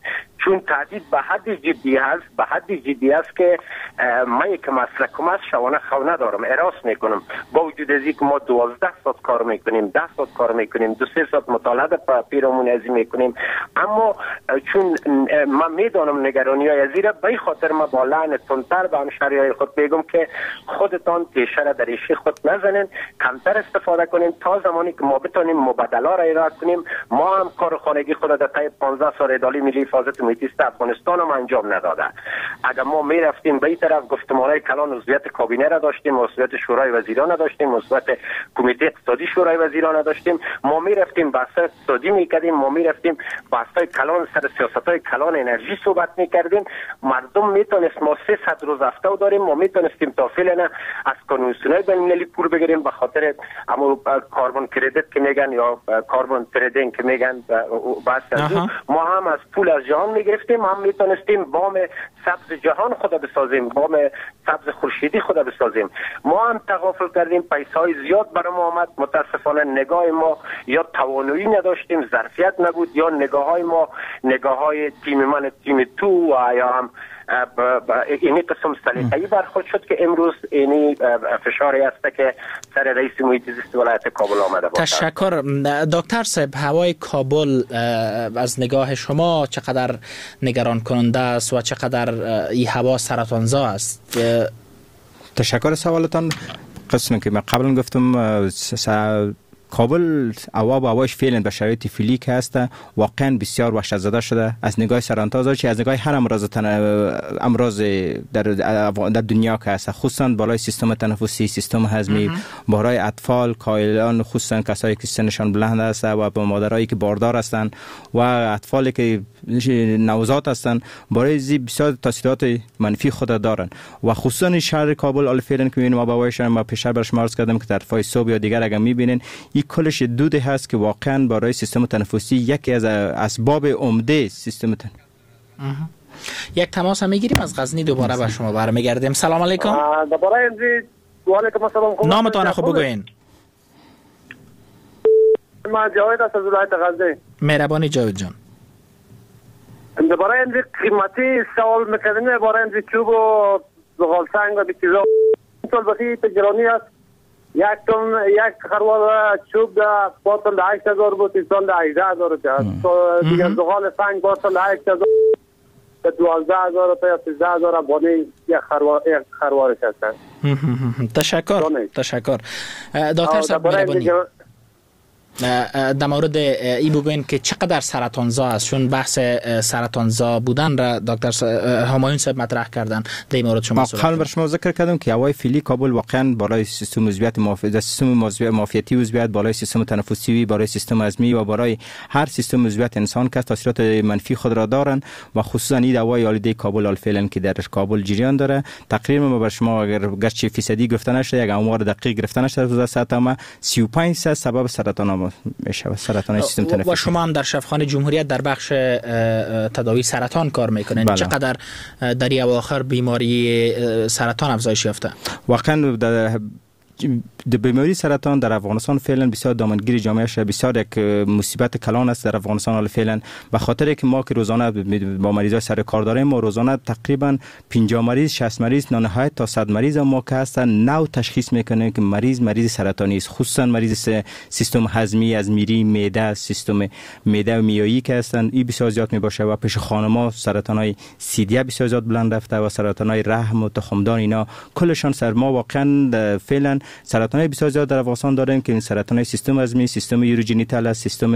چون تهدید به حد جدی است، به حد جدی است که من یک مسلکم است، شبانه خو ندارم، اراس میکنم. با وجود از اینکه ما دوازده ساعت کار میکنیم، ده ساعت کار میکنیم، دو سه ساعت مطالعه پیرامون ازی میکنیم، اما چون من میدانم نگرانی های ازیره، به خاطر ما با لعن تندتر به همشهری های خود میگم که خودتان تیشه را در ایشی خود نزنین، کمتر استفاده کنین تا زمانی که ما بتونیم مبادله را ایراد کنیم. ما هم کار خانگی خود در طی پانزده سال اداره ملی حفاظت محیط زیست افغانستان هم انجام نداده. اگر ما می رفتیم به این طرف گفتمانهای کلان عضویت کابینه را داشتیم، عضویت شورای وزیران داشتیم، عضویت کمیته اقتصادی شورای وزیران داشتیم، ما می رفتیم بحث اقتصادی میکردیم، ما می رفتیم بحث‌های کلان سر سیاست‌های کلان انرژی صحبت میکردیم. مردم میتونست ما سیصد روز هفته داریم، ما میتونستیم تا فعلا از کنوانسیون‌های بین‌المللی پول بگیریم به خاطر اما کاربن کردیت که میگن یا کاربن تریدینگ که میگن بحث از ما هم از پول از جهان میگرفتیم، هم میتونستیم بام سبز جهان خود بسازیم، بام سبز خورشیدی خود بسازیم. ما هم تغافل کردیم، پیسای زیاد برام آمد، متاسفانه نگاه ما یا توانایی نداشتیم، ظرفیت نبود، یا نگاه های ما نگاه های تیم من تیم تو و یا هم اینی قسم سلیقه‌ای برخورد شد که امروز اینی فشاری است که سر رئیس محیط زیست ولایت کابل آمده بود. تشکر دکتر صاحب. هوای کابل از نگاه شما چقدر نگران کننده است و چقدر این هوا سرطانزا است؟ تشکر سوالتان. قسمی که من قبلا گفتم کابل هوا با هواش فعلا به شرایط فعلی که هست واقعا بسیار وحشت زده شده از نگاه سرطان چه از نگاه هر امراض تن... امراض در در دنیا که هست، خصوصا بالای سیستم تنفسی، سیستم هضمی، بالای اطفال، کایلان، خصوصا کسایی که سنشان بلند است و با مادرایی که باردار هستند و اطفالی که نوزاد هستند، برای زی بسیار تاثیرات منفی خود دارند و خصوصا شهر کابل ال فعلا که میبینیم ما با هوایش ما پیشتر برش عرض کردم که طرفای صبح یا دیگر اگر میبینین این کلش دوده هست که واقعا برای سیستم تنفسی یکی از اسباب عمده سیستم تنفسی. یک تماس هم میگیریم از غزنی، دوباره به شما برمیگردیم. سلام علیکم. دوباره اینجی و علیکم السلام. نامتون خو بگوین. ما جاوید از ولایت غزنی. مهربانی جاوید جان. دوباره اینجی قیمتی سوال میکنیم، برای اینجی چوب و زغال سنگ و بیکیزا طول بخی تجرانی است. یک تن یک خروار چوب دا باطل هشت هزار بود، ایستان دا هجده هزار بود. دیگر زغال سنگ باطل هشت هزار به دوازده هزار روپیه یا سیزده هزار بانی یک خروار یک خروارش هستند. تشکر تشکر دکتر صاحب مهربانی. در مورد ای بگوین که چقدر سرطانزا است، چون بحث سرطانزا بودن را دکتر همایون صاحب مطرح کردن. در این مورد شما قبل بر شما ذکر کردم که هوای فعلی کابل واقعا بالای سیستم عضویت معافیتی، سیستم معافیتی عضویت، بالای سیستم تنفسی، بالای سیستم هضمی و بالای هر سیستم عضویت انسان که تاثیرات منفی خود را دارند و خصوصا این هوای آلوده کابل الفعلا که در کابل جریان داره. تقریبا ما بر شما اگر گرچه فیصدی گفته نشه، یک آمار دقیق گرفته نشه، در سطح ما سی و پنج درصد سبب سرطان میشه، سرطان سیستم تنفسی. و شما هم در شفاخانه جمهوریت در بخش تداوی سرطان کار میکنین. بله. چقدر در این اواخر بیماری سرطان افزایش یافته؟ واقعا در د بیماری سرطان در افغانستان فعلا بسیار دامنگیر جامعه شده، بسیار یک مصیبت کلان است در افغانستان حال فعلا، به خاطر که ما که روزانه با مریضای سر کار داریم، ما روزانه تقریبا پنجاه مریض شصت مریض نهایت تا صد مریض ما که هستن نو تشخیص میکنه که مریض مریض سرطانی است، خصوصا مریض سیستم هضمی از میری، معده، سیستم معده و میایی که هستن، این بسیار زیاد می باشه و پیش خانم‌ها سرطانای سیدیه بسیار زیاد بلند رفته و سرطانای رحم و تخمدان اینا کلشان سر ما واقعا فعلا سرطانای بسیار زیاد در افغانستان داریم که این سرطانای سیستم هضمی، سیستم یوروژنیتال، سیستم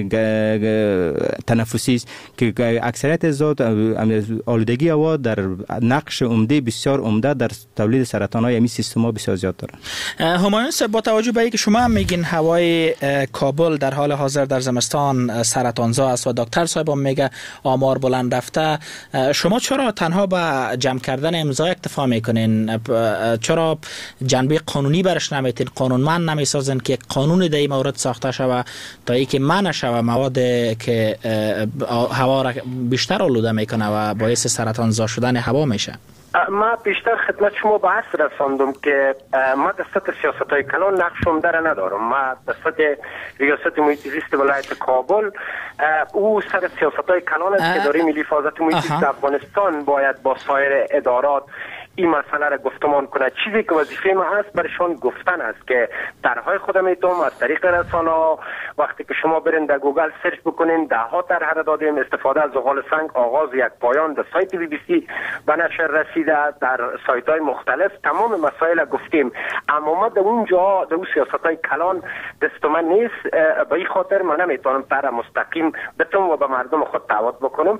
تنفسی است که اکثریت زاد آلودگی هوا در نقش عمده بسیار عمده در تولید سرطانای این سیستم‌ها بسیار زیاد داره. همایون صاحب، با توجه به اینکه شما هم میگین هوای کابل در حال حاضر در زمستان سرطانزا است و دکتر صاحب هم میگه آمار بلند رفته، شما چرا تنها به جمع کردن امضا اکتفا میکنین؟ چرا جنبه قانونی برش نمیتین؟ قانونمند نمیسازن که قانون در این مورد ساخته شوه تا اینکه منع شوه مواد که هوا را بیشتر آلوده میکنه و باعث سرطانزا شدن هوا میشه؟ ما بیشتر خدمت شما به عرض رساندم که ما دستت سیاست های کلان نقشم در ندارم. ما دستت ریاست محیط زیست ولایت کابل او سر سیاست های کلان است که اداره ملی حفاظت محیط زیست افغانستان باید با سایر ادارات این مسئله را گفتمان کنه. چیزی که وظیفه ما هست برشان گفتن است که طرحهای خودم میتونم از طریق رسانه، وقتی که شما برین در گوگل سرچ بکنین ده ها طرح را دادیم. استفاده از زغال سنگ آغاز یک پایان در سایت بی بی سی به نشر رسیده، در سایت های مختلف تمام مسائل گفتیم. اما ما در اونجا در اون سیاست های کلان دست من نیست، به این خاطر من نمیتونم طرح مستقیم بتونم و به مردم خود دعوت بکنم.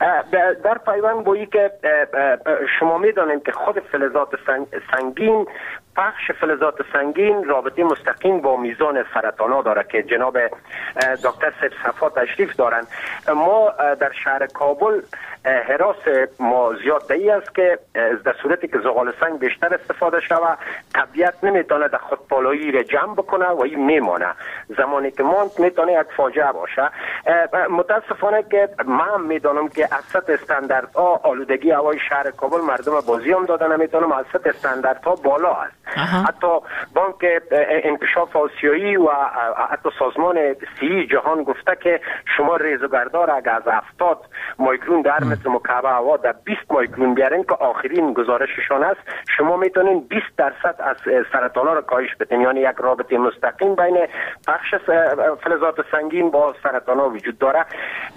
در پیوند با این که شما میدانیم که خود فلزات سنگین، پخش فلزات سنگین رابطه مستقیم با میزان سرطان ها داره که جناب دکتر سید صفا تشریف دارن. ما در شهر کابل حراس ما زیاد دهی است که در صورتی که زغال سنگ بیشتر استفاده شود طبیعت نمیتونه در خودپالایی را جمع بکنه و این میمانه. زمانی که ماند میتونه یک فاجعه باشه. متاسفانه که من میدانم که از سطح استانداردها آلودگی هوای شهر کابل مردم بازی هم دادن، نمیتونم از سطح استانداردها بالا است. اها. حتی بانک انکشاف آسیایی و حتی سازمان سی جهان گفته که شما ریزگردار اگر از هفتاد مایکرون در متر مکعب هوا در بیست مایکرون بیارین که آخرین گزارششان است، شما میتونین بیست درصد از سرطان ها را کاهش بدین. یعنی یک رابطه مستقیم بین پخش فلزات سنگین با سرطان ها وجود داره.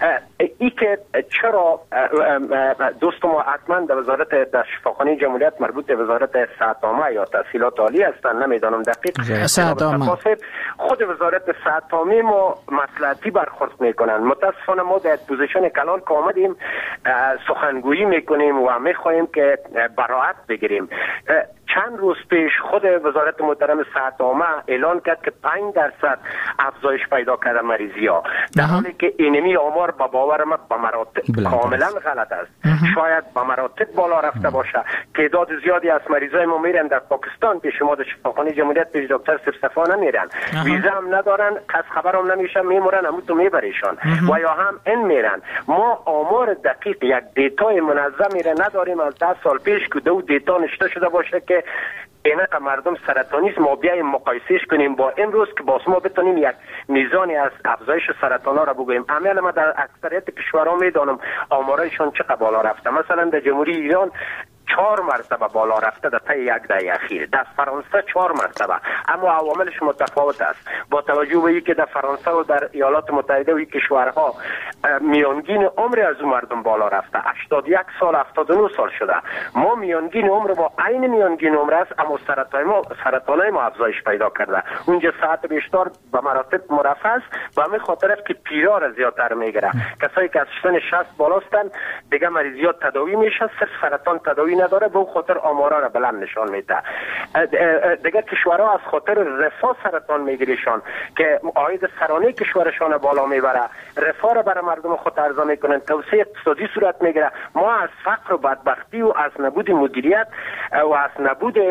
ای که چرا دوست ما حتما در وزارت در شفاخانه جمهوریت مربوط به وزارت صحت عامه یا تحصیلات عالی هستن، نمیدانم دقیق صحت عامه، خود وزارت صحت عامه ما مصلحتی برخورد میکنن. متاسفانه ما در پوزیشن کلان که آمدیم سخنگویی میکنیم و میخواهیم که براءت بگیریم. چند روز پیش خود وزارت محترم صحت عامه اعلان کرد که پنج درصد افزایش پیدا کرده مریضی ها، در حالی که اینمی آمار با باور ما به مراتب کاملا غلط است. شاید به مراتب بالا رفته باشه. تعداد زیادی از مریضای ما میرن در پاکستان پیش ما در شفاخانه جمهوریت پیش دکتر صفا نمیرن، ویزا هم ندارن، کس خبر هم نمیشن، میمورن همون تو میبریشان و یا هم این میرن. ما آمار دقیق یک دیتای منظمی را نداریم از ده سال پیش که دو دیتا نشته شده باشه که اینک مردم سرطانیست ما بیایم مقایسهش کنیم با امروز که باز ما بتونیم یک میزانی از افزایش سرطان ها را بگوییم. عمل ما در اکثریت کشورها میدانم آمارایشان چقدر بالا رفته. مثلا در جمهوری ایران چهار مرتبه بالا رفته در طی یک دهه اخیر، در فرانسه چهار مرتبه، اما عواملش متفاوت است. با توجه به اینکه در فرانسه و در ایالات متحده و این کشورها میانگین عمر از اون مردم بالا رفته، هشتاد و یک سال هفتاد و نه سال شده. ما میانگین عمر با عین میانگین عمر است، اما سرطان ما سرطانای ما افزایش پیدا کرده. اونجا ساعت بیشتر به مراتب مرفع است و همین خاطر است که پیرا را زیادتر میگیره. کسایی که از سن شصت بالاستن دیگه مریضیات تداوی میشه، صرف سرطان تداوی نداره، به خاطر آمارا را بلند نشان میده. دیگه کشورها از خاطر رفاه سرطان میگیریشان که عاید سرانه کشورشان بالا میبره، رفاه را برای مردم خود عرضه میکنن، توسعه اقتصادی صورت میگیره. ما از فقر و بدبختی و از نبود مدیریت و از نبود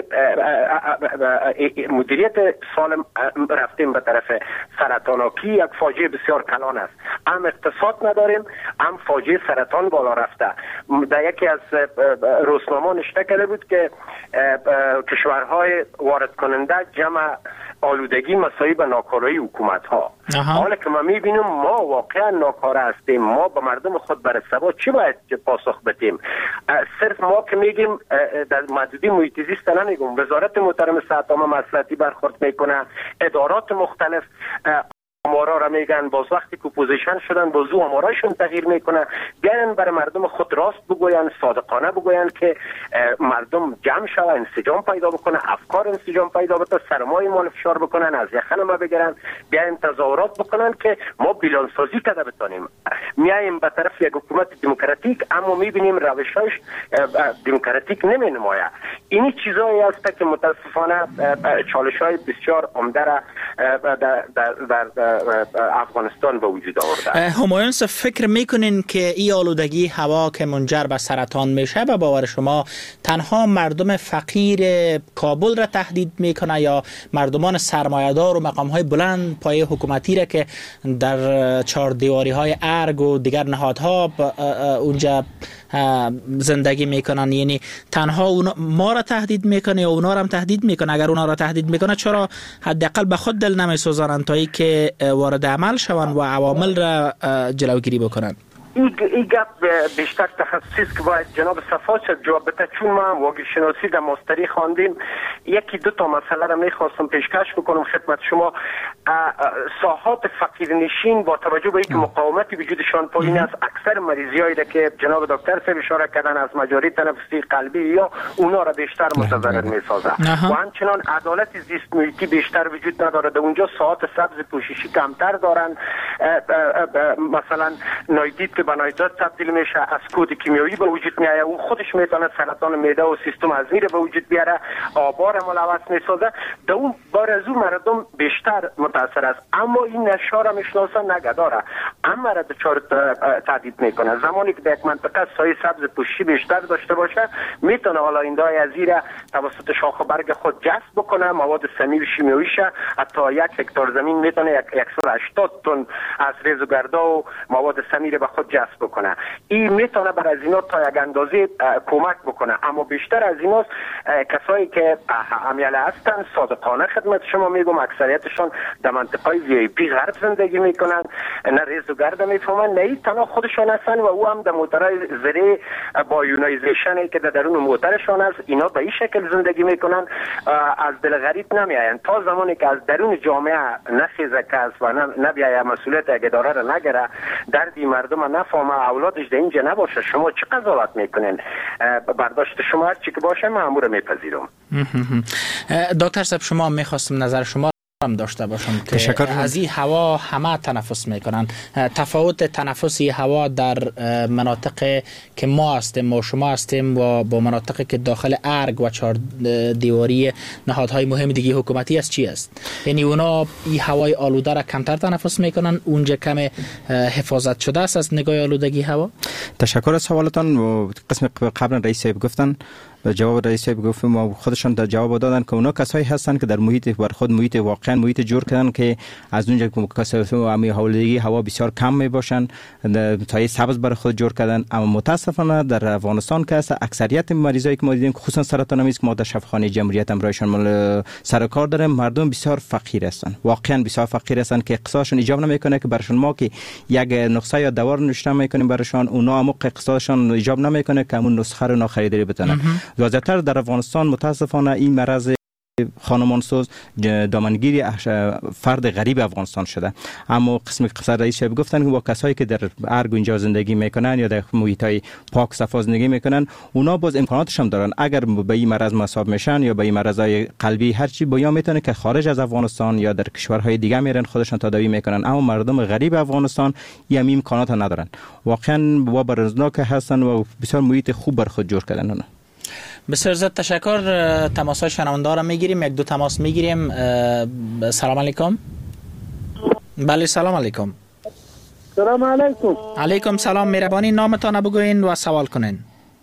مدیریت سالم رفتیم به طرف سرطان ها که یک فاجعه بسیار کلان است. هم اقتصاد نداریم، هم فاجعه سرطان بالا رفته. در یکی از روزنامه نشته کرده بود که کشورهای وارد کننده جمع آلودگی مساوی به ناکارایی حکومت ها. حالا که ما میبینیم ما واقعا ناکاره هستیم، ما به مردم خود بر ثبات چی باید پاسخ بدیم؟ صرف ما که میگیم در محدودی محیط زیست نمیگم، وزارت محترم صحت عامه مصلحتی برخورد میکنه، ادارات مختلف آمارا را میگن، باز وقتی که پوزیشن شدن باز آمارایشون تغییر میکنه. بیاین برای مردم خود راست بگوین، صادقانه بگوین که مردم جمع شوه، انسجام پیدا بکنه، افکار انسجام پیدا بکنه، سرمایه مال فشار بکنن، از یخن ما بگیرن، بیاین تظاهرات بکنن که ما بیلان سازی کرده بتونیم. میایم به طرف یک حکومت دموکراتیک، اما میبینیم روشش دموکراتیک نمی نمایه. اینی چیزایی است که متاسفانه چالش‌های بسیار عمده را در در در افغانستان به وجود آورده. همایون صاحب، فکر میکنین که این آلودگی هوا که منجر به سرطان میشه به باور شما تنها مردم فقیر کابل را تهدید میکنه یا مردمان سرمایه‌دار و مقام‌های بلند پایه حکومتی را که در چهار دیواری های ارگ و دیگر نهادها اونجا زندگی میکنن؟ یعنی تنها اونا ما را تهدید میکنه یا اونا را هم تهدید میکنه؟ اگر اونا را تهدید میکنه چرا حداقل به خود دل نمیسوزانند تا که وارد عمل شوند و عوامل را جلوگیری بکنند؟ این گپ بیشتر تخصصی است که باید جناب صفا شد جواب بده، چون ما واقع شناسی در ماستری خواندیم. یکی دو تا مسئله را میخواستم پیشکش بکنم خدمت شما. ساحات فقیرنشین با توجه به اینکه مقاومتی وجودشان پایین است، اکثر مریضیایی را که جناب دکتر صاحب اشاره کردن از مجاری تنفسی قلبی یا اونا را بیشتر متضرر میسازه و همچنان عدالت زیست محیطی بیشتر وجود نداره. در اونجا ساحات سبز پوششی کمتر دارن. مثلا نایدید که به نایدات تبدیل میشه، از کود کیمیایی به وجود میاد، اون خودش میتونه سرطان معده و سیستم هضمی رو به وجود بیاره، آبار ملوث میسازه. در اون بار از اون مردم بیشتر متاثر است. اما این نشا را میشناسه نگداره، اما را دچار تهدید میکنه. زمانی که در یک منطقه سایه سبز پوششی بیشتر داشته باشه، میتونه حالا ایندای ازیر توسط شاخ و برگ خود جذب بکنه، مواد سمی و شیمیاییش حتی یک هکتار زمین میتونه صد و هشتاد تن از ریز و گردا و مواد سمی رو به خود جذب بکنه. این میتونه بر از اینا تا یک اندازه کمک بکنه. اما بیشتر از اینا کسایی که امیاله هستن، صادقانه خدمت شما میگم اکثریتشان در منطقه وی آی پی غرب زندگی میکنن، نه ریز و گرد میفهمن، نه تنها خودشان هستن و او هم در موترهای زری با یونایزیشنی که در درون موترشان است، اینا به این شکل زندگی میکنن، از دل غریب نمیاین تا زمانی که از درون جامعه نخیزه کس و نبیایه مسئولیت اگه داره را نگره، دردی مردم نفهمه، اولادش در اینجا نباشه، شما چه قضاوت میکنین؟ برداشت شما هر چی که باشه من امور میپذیرم. دکتر صاحب شما میخواستم نظر شما هم داشته باشم که از این هوا همه تنفس میکنن. تفاوت تنفسی هوا در مناطق که ما هستیم ما شما هستیم و با مناطقی که داخل ارگ و چهار دیواری نهادهای مهم دیگه حکومتی است چی است؟ یعنی اونا این هوای آلوده را کمتر تنفس میکنن، اونجا کم حفاظت شده است از نگاه آلودگی هوا؟ تشکر از سوالتان. قسم قبلا رئیس صاحب گفتن، جواب رئیس صاحب گفتم و خودشان در جواب دادن که اونا کسایی هستن که در محیط بر خود محیط واقعا محیط جور کردن که از اونجا کسایی امی آلودگی هوا بسیار کم می باشن تا سبز بر خود جور کردن. اما متاسفانه در افغانستان که است اکثریت مریضایی که ما دیدیم خصوصا سرطان است که ما در شفاخانه جمهوریت هم رایشان سر کار داریم، مردم بسیار فقیر هستن، واقعا بسیار فقیر هستن که اقتصادشون ایجاب نمیکنه که برشون ما که یک نسخه یا دوا نوشته میکنیم برشان، اونا هم اقتصادشون ایجاب نمیکنه که همون نسخه رو خریداری بتونن. زیادتر در افغانستان متاسفانه این مرض خانمانسوز دامنگیری فرد غریب افغانستان شده. اما قسم قصر رئیس صاحب گفتن که با کسایی که در ارگ اینجا زندگی میکنن یا در محیطای پاک صفا زندگی میکنن، اونا باز امکاناتش هم دارن، اگر به این مرض مصاب میشن یا به این مرضای قلبی هر چی با یا میتونه که خارج از افغانستان یا در کشورهای دیگه میرن خودشون تداوی میکنن. اما مردم غریب افغانستان این امکانات ندارن، واقعا با برزناک هستن و بسیار محیط خوب بر خود جور کردن. اونا بسیار زیاد تشکر. تماس های شنونده را میگیریم، یک دو تماس میگیریم. سلام علیکم. بله سلام علیکم. سلام علیکم. علیکم سلام. مهربانی نامتان بگوین و سوال کنین.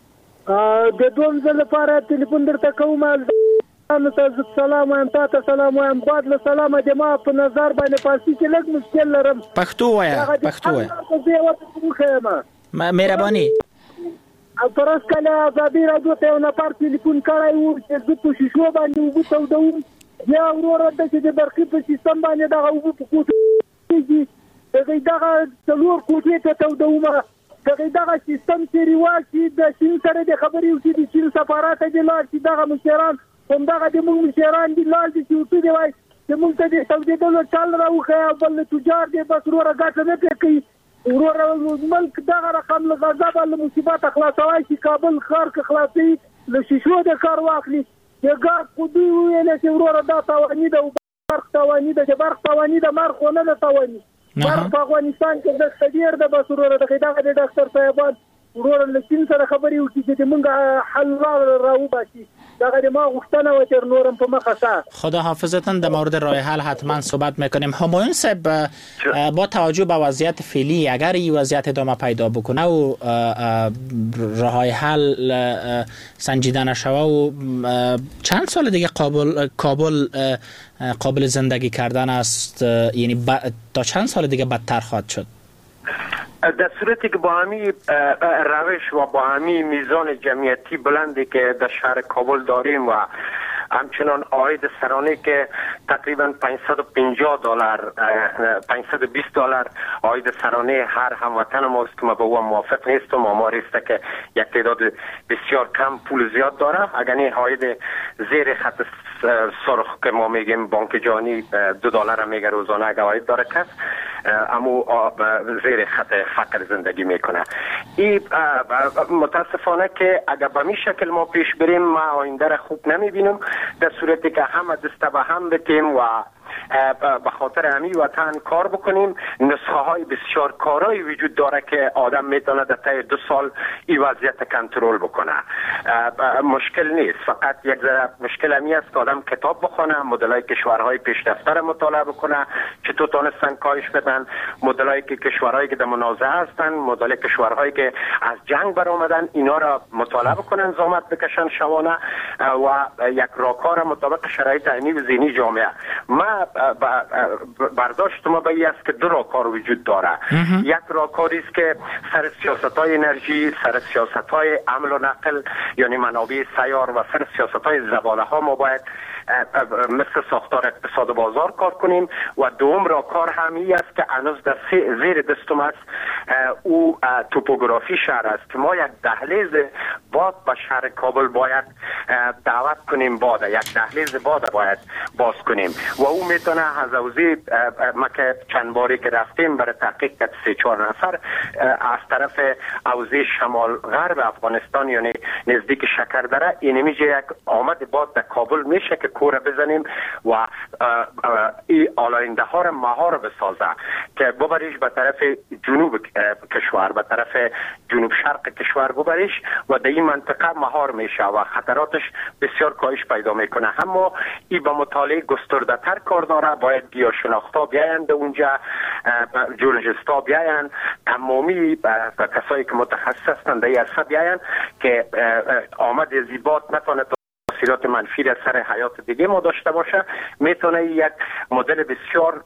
د دوم ځل لپاره تلیفون درته کوم. سلام وایم، تاسو سلام وایم. بعد له سلام د ما په نظر باندې پاسي کې لږ مشکل لرم. پښتو وایا، پښتو وایا. مهربانی پرس کله ازادي راډیو ته یو نفر ټلیفون کړی و چې زه په شیشو باندې اوبه تودوم، بیا وروره ده چې د برقي په سیستم باندې دغه اوبه په کوټه کېږي، هغوی دغه څلور کوټې ته تودوم. هغوی دغه سیستم چې رواج شي د چین سره د خبرې وشي، د چین سفارت ته دې لاړ شي، دغه مشران همدغه د موږ مشران دي لاړ دي چې ورته دې وایي چې موږ ته د تودېدلو چل راوښیه، بل تجار دی بس وروره ګټه نه پرې کوي. وروره ملک دغه رقم له غضبه له مصیبته خلاصوای شي، کابل ښار که خلاصوي له شیشو د کار واخلي. د ګاز خو دوی وویله چې وروره دا تواني ده، برق تواني ده، چې برق تواني ده مرخ خو نه ده تواني. برق په افغانستان کې دښته ډېر ده، بس وروره دغه د ډاکټر صاحبان وروره له چین سره خبرې وکړي چې موږ حل راوباسي. دغه ما غوښتنه و چې نورم په مخه سه. خدا حافظتان. در مورد راه حل حتما صحبت میکنیم. همایون صاحب با توجه به وضعیت فعلی اگر این وضعیت ادامه پیدا بکنه و راه حل سنجیده نشوه و چند سال دیگه قابل کابل قابل زندگی کردن است، یعنی تا چند سال دیگه بدتر خواهد شد؟ در صورتی که با همی روش و با همی میزان جمعیتی بلندی که در شهر کابل داریم و همچنان عاید سرانه که تقریبا پانصد و پنجاه دلار پانصد و بیست دلار عاید سرانه هر هموطن ماست که ما با او موافق نیستم. آمار است که یک تعداد بسیار کم پول زیاد داره. اگر این عاید زیر خط سرخ که ما میگیم بانک جهانی دو دلار میگه روزانه اگر عاید داره کس، اما زیر خط فقر زندگی میکنه. این متاسفانه که اگر به می شکل ما پیش بریم ما آینده را خوب نمیبینم، در صورتی که همه دست به هم بتیم و به خاطر همی وطن کار بکنیم. نسخه های بسیار کارایی وجود داره که آدم میتونه در طی دو سال این وضعیت کنترل بکنه. مشکل نیست، فقط یک ذره مشکل همی است که آدم کتاب بخونه، مدلای کشورهای پیشرفته را مطالعه بکنه، چطور تونستن کاهش بدن، مدلای که کشورهایی که در منازعه هستن، مدل کشورهایی که از جنگ برآمدن، اینا را مطالعه بکنن، زحمت بکشن شبانه و یک راهکار مطابق شرایط عینی و ذهنی جامعه. ما برداشت ما به این است که دو راهکار وجود داره. یک راهکاری است که سر سیاست‌های انرژی، سر سیاست‌های حمل و نقل یعنی منابع سیار و سر سیاست‌های زباله‌ها ما باید مثل ساختار اقتصاد بازار کار کنیم. و دوم راهکار هم این است که هنوز در زیر دستم است، او توپوگرافی شهر است که ما یک دهلیز باد به شهر کابل باید دعوت کنیم، باد یک دهلیز باد باید باز کنیم و او میتونه از حوزه ما که چند باری که رفتیم برای تحقیق که سه چهار نفر از طرف حوزه شمال غرب افغانستان یعنی نزدیک شکردره اینمیجه یک آمد باد در کابل میشه که کوره بزنیم و این آلاینده ها را مهار بسازه که ببریش به طرف جنوب کشور، به طرف جنوب شرق کشور ببریش و در این منطقه مهار میشه و خطراتش بسیار کاهش پیدا میکنه. اما این به مطالعه گسترده تر کار داره. باید گیاهشناختا بیاین اونجا، جیولوژیستا بیاین، تمامی کسایی که متخصص هستند در این عرصه بیاین که آمد زیبات نتونه تاثیرات منفی در سر حیات دیگه ما داشته باشه. میتونه یک مدل بسیار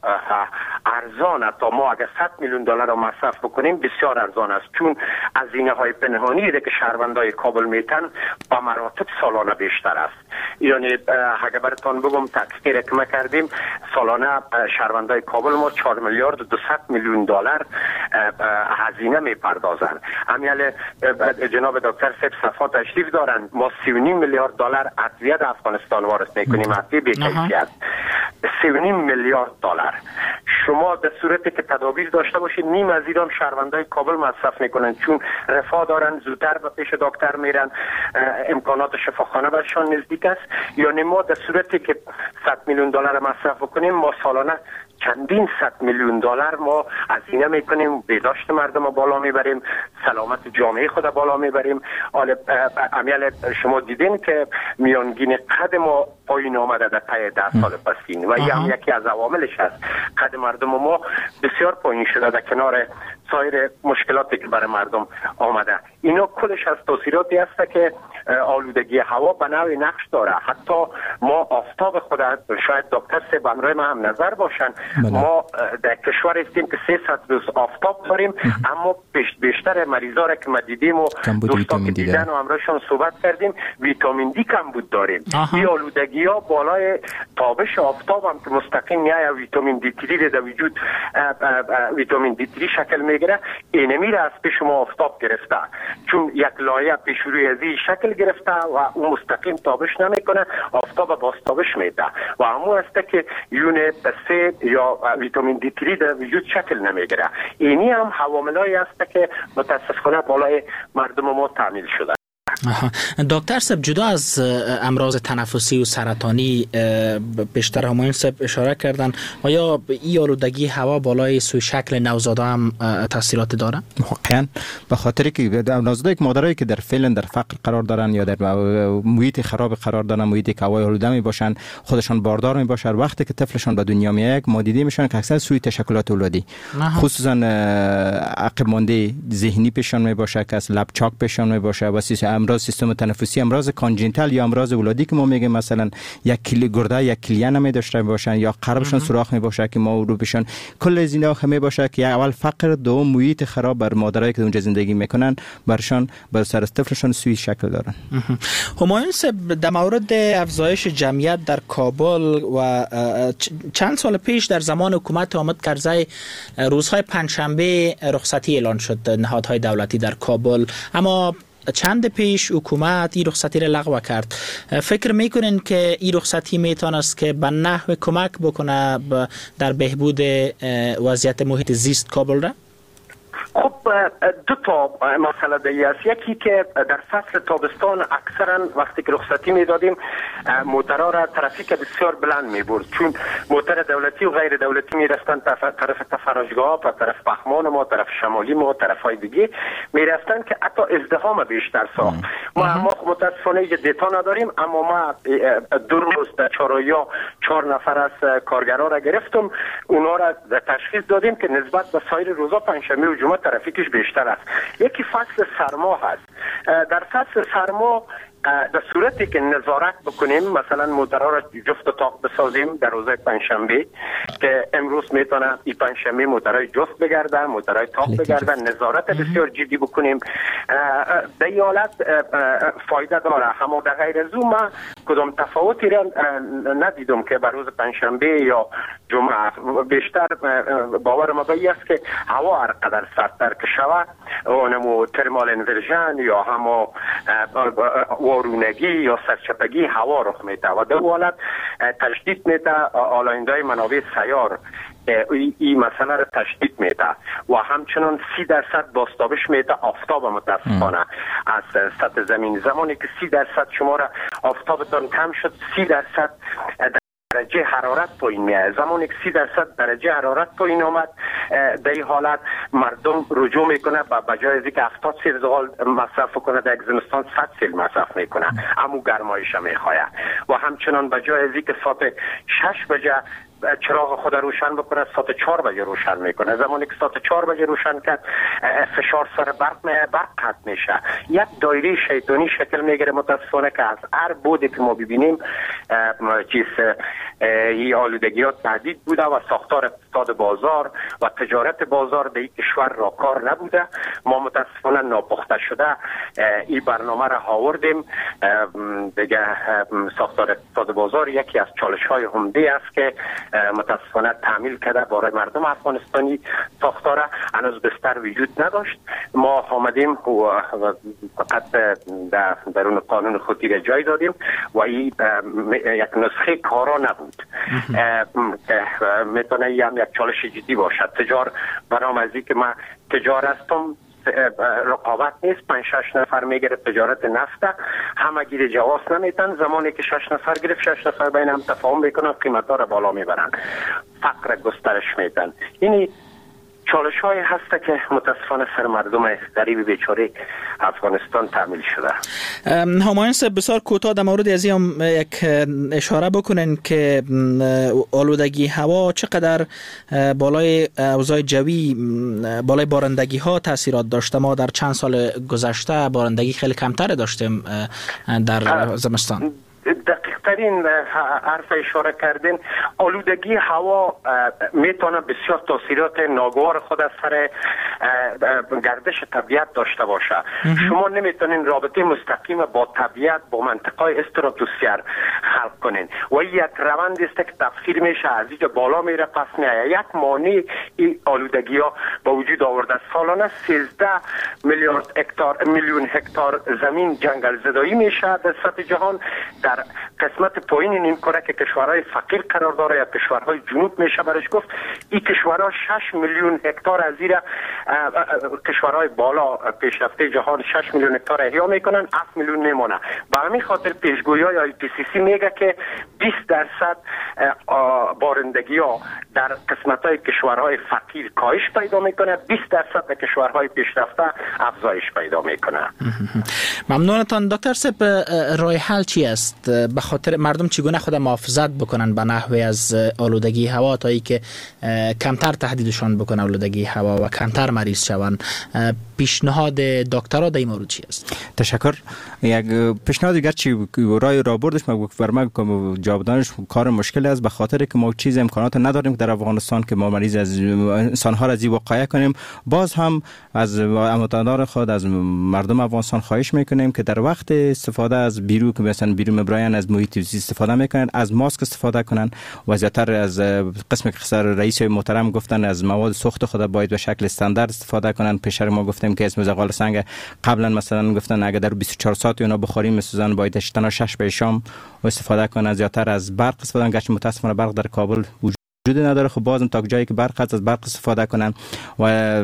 ارزان تا ما اگر صد میلیون دلار رو مصرف بکنیم بسیار ارزان است، چون هزینه های پنهانی که شهروندای کابل میتن با مراتب سالانه بیشتر است. یعنی اگر براتون بگم تحقیقی که ما کردیم سالانه شهروندای کابل ما چهار میلیارد دویست میلیون دلار هزینه میپردازن. همین جناب دکتر سیب صفا تشریف دارن، ما سی و نیم میلیارد دلار ادویه در افغانستان وارد میکنیم، ادویه بی‌کیفیت سی و نیم میلیارد دلار. شما در صورتی که تدابیر داشته باشید نیم از ایران شهروندای کابل مصرف میکنن، چون رفاه دارن، زودتر به پیش دکتر میرن، امکانات شفاخانه برشان نزدیک است. یعنی ما در صورتی که صد میلیون دلار مصرف بکنیم ما سالانه چندین صد میلیون دلار ما هزینه میکنیم، بهداشت مردم رو بالا میبریم، سلامت جامعه خود بالا میبریم. امیال شما دیدین که میانگین قد ما پایین آمده در طی ده سال پسین و این هم یکی از عواملش است. قد مردم ما بسیار پایین شده در کنار سایر مشکلاتی که برای مردم آمده. اینا کلش از تاثیراتی است که آلودگی هوا به نوعی نقش داره. حتی ما آفتاب خود، شاید دکتر سه بمرای ما هم نظر باشن، بله. ما در کشور هستیم که سیصد روز آفتاب داریم، اما بیشتر مریضا را که ما دیدیم و دوستا که دیدن و همراهشان صحبت کردیم ویتامین دی کمبود داریم. این آلودگی ها بالای تابش آفتاب هم که مستقیم یا ویتامین دی تری در وجود ویتامین دی تری شکل میگیره، اینمی را از پیش ما آفتاب گرفته، چون یک لایه پیش روی ازی شکل گرفته و اون مستقیم تابش نمیکنه، آفتاب باستابش میده و همون است که یون سه یا ویتامین دی تری در وجود شکل نمیگیره. اینی هم حواملایی است که متاسفانه بالای مردم ما تعمیل شده. آها. دکتر صاحب، جدا از امراض تنفسی و سرطانی بیشتر همایون صاحب اشاره کردن، آیا این آلودگی هوا بالای سوی شکل نوزاده هم تاثیرات داره؟ واقعا به خاطر که نوزاده یک مادرایی که در فعلا در فقر قرار دارن یا در محیط خراب قرار دارن، محیط که هوای آلوده می باشن، خودشان باردار می باشن، وقتی که طفلشان به دنیا میاد ما دیدیم میشن که اکثر سوی تشکلات اولادی خصوصا عقب مانده ذهنی پیشان می باشه، که از لب چاک پیشان می باشه و سیستم امراض سیستم تنفسی، امراض کانجنتال یا امراض ولادی که ما میگیم مثلا یک کلی گرده یک کلیه نمی داشته باشن یا قلبشان سوراخ می باشه که ما رو بشن، کل از اینا همه باشه که اول فقر، دوم محیط خراب بر مادرایی که اونجا زندگی میکنن برشان بر سر طفلشان سوی شکل دارن. همایون صاحب، در مورد افزایش جمعیت در کابل و چند سال پیش در زمان حکومت حامد کرزی روزهای پنجشنبه رخصتی اعلان شد نهادهای دولتی در کابل، اما چند پیش حکومت این رخصتی را لغو کرد. فکر میکنین که این رخصتی میتونست که به نحو کمک بکنه در بهبود وضعیت محیط زیست کابل را؟ خب دو تا مسئله دیگه است. یکی که در فصل تابستان اکثرا وقتی که رخصتی میدادیم موترها را ترافیک بسیار بلند میبرد، چون موتر دولتی و غیر دولتی میرفتن طرف تفرجگاه ها، طرف پخمان ما، طرف شمالی ما، طرف های دیگه میرفتن که حتی ازدحام بیشتر ساخت. ما ما متاسفانه دیتا نداریم، اما ما دو روز در چهارراه چهار نفر از کارگرها را گرفتم، اونا را تشخیص دادیم که نسبت به سایر روزا پنجشنبه و جمعه ترافیکش بیشتر است. یکی فصل سرما هست. در فصل سرما در صورتی که نظارت بکنیم، مثلا موترها را جفت و طاق بسازیم در روز پنجشنبه که امروز میتونه این پنجشنبه موترهای جفت بگردن، موترهای طاق بگردن، نظارت بسیار جدی بکنیم، در این حالت فایده داره. اما در غیر از اون من کدام تفاوتی را ندیدم که بر روز پنجشنبه یا جمعه. بیشتر باور ما به است که هوا هر قدر سردتر که شود، اونمو ترمال انورژن یا همو وارونگی یا سرچپگی هوا رخ میده و در حالت تشدید میده آلایندهای منابع سیار این مسئله را تشدید میده و همچنان سی درصد باستابش میده آفتاب متاسفانه از سطح زمین. زمانی که سی درصد شما را آفتابتان کم شد، سی درصد درجه حرارت پایین میاد. زمانی که سی درصد درجه حرارت پایین آمد، در این حالت مردم رجوع میکنه و به جای از اینکه هفتاد سیل زغال مصرف کنه در یک زمستان صد سیل مصرف میکنه، همون گرمایش میخواه. و همچنان به جای از اینکه ساعت شش بجه چراغ خود روشن بکنه، ساعت چهار بجه روشن میکنه. زمانی که ساعت چهار بجه روشن کرد، فشار سر برق برق قطع میشه. یک دایره شیطانی شکل میگیره متاسفانه که از هر بودی که ما ببینیم چیز این آلودگی ها تهدید بوده و ساختار اقتصاد بازار و تجارت بازار در این کشور را کار نبوده. ما متاسفانه ناپخته شده این برنامه را آوردیم دیگه. ساختار اقتصاد بازار یکی از چالش های عمده است که متاسفانه تعمیل کرده برای مردم افغانستانی. ساختار هنوز بستر وجود نداشت. ما آمدیم و فقط در درون قانون خودی را جای دادیم و این یک نسخه کارا نبود که میتونه هم یک چالش جدی باشد. تجار برام از این که من تجار هستم، رقابت نیست. پنج شش نفر میگیره تجارت نفت، همه گیر جواز نمیتن. زمانی که شش نفر گرفت، شش نفر بین هم تفاهم میکنن، قیمت ها را بالا میبرن، فقر گسترش میدن. اینی چالش های هسته که متاسفانه سر مردم غریب بیچاره افغانستان تعمیل شده. همایون صاحب، بسیار کوتاه در مورد از این یک اشاره بکنن که آلودگی هوا چقدر بالای اوضاع جوی، بالای بارندگی ها تاثیرات داشته. ما در چند سال گذشته بارندگی خیلی کمتر داشتیم در زمستان. دقیق ترین حرف اشاره کردین. آلودگی هوا میتونه بسیار تاثیرات ناگوار خود از سر گردش طبیعت داشته باشه. شما نمیتونین رابطه مستقیم با طبیعت، با منطقه استراتوسفر خلق کنین و یک روند است که تفسیر میشه از اینجا بالا میره پس میاد. یک مانع این آلودگی ها با وجود آورده. سالانه سیزده میلیارد هکتار میلیون هکتار زمین جنگل زدایی میشه در سطح جهان. در قسمت پایین این کره که کشورهای فقیر قرار داره یا کشورهای جنوب میشه برش گفت، این کشورها شش میلیون هکتار از زیر کشورهای بالا پیشرفته جهان شش میلیون هکتار احیا میکنن، هفت میلیون میمونه. به همین خاطر پیشگویی های آی پی سی سی میگه که بیست درصد بارندگی ها در قسمت های کشورهای فقیر کاهش پیدا میکنه، بیست درصد در کشورهای پیشرفته افزایش پیدا میکنه. ممنونتان دکتر صاحب. راه حل چی است؟ به خاطر مردم چگونه خود محافظت بکنن به نحوی از آلودگی هوا تا ای که کمتر تهدیدشان بکنه آلودگی هوا و کمتر مریض شوند؟ پیشنهاد دکترها در این مورد چی است؟ تشکر. یک پیشنهاد دیگر چی رای را بردش ما فرما جواب دادنش کار مشکل است، به خاطر که ما چیز امکانات نداریم در افغانستان که ما مریض از انسان ها را از وقایع کنیم. باز هم از امانتدار خود از مردم افغانستان خواهش میکنیم که در وقت استفاده از بیرو که مثلا بیرو مبراین از محیط زیست استفاده میکنن، از ماسک استفاده کنن و زیاتر از قسم که رئیس محترم گفتن از مواد سوخت خود باید به شکل استاندارد استفاده کنن. پیشتر ما گفتیم که اسم زغال سنگ قبلا مثلا گفتن اگر در بیست و چهار ساعت اونا بخوریم میسوزن، باید تا شش به شام استفاده کنن. زیاتر از برق استفاده کنن، گرچه متاسفانه برق در کابل وجود نداره، خب بازم تا جایی که برق هست از برق استفاده کنن و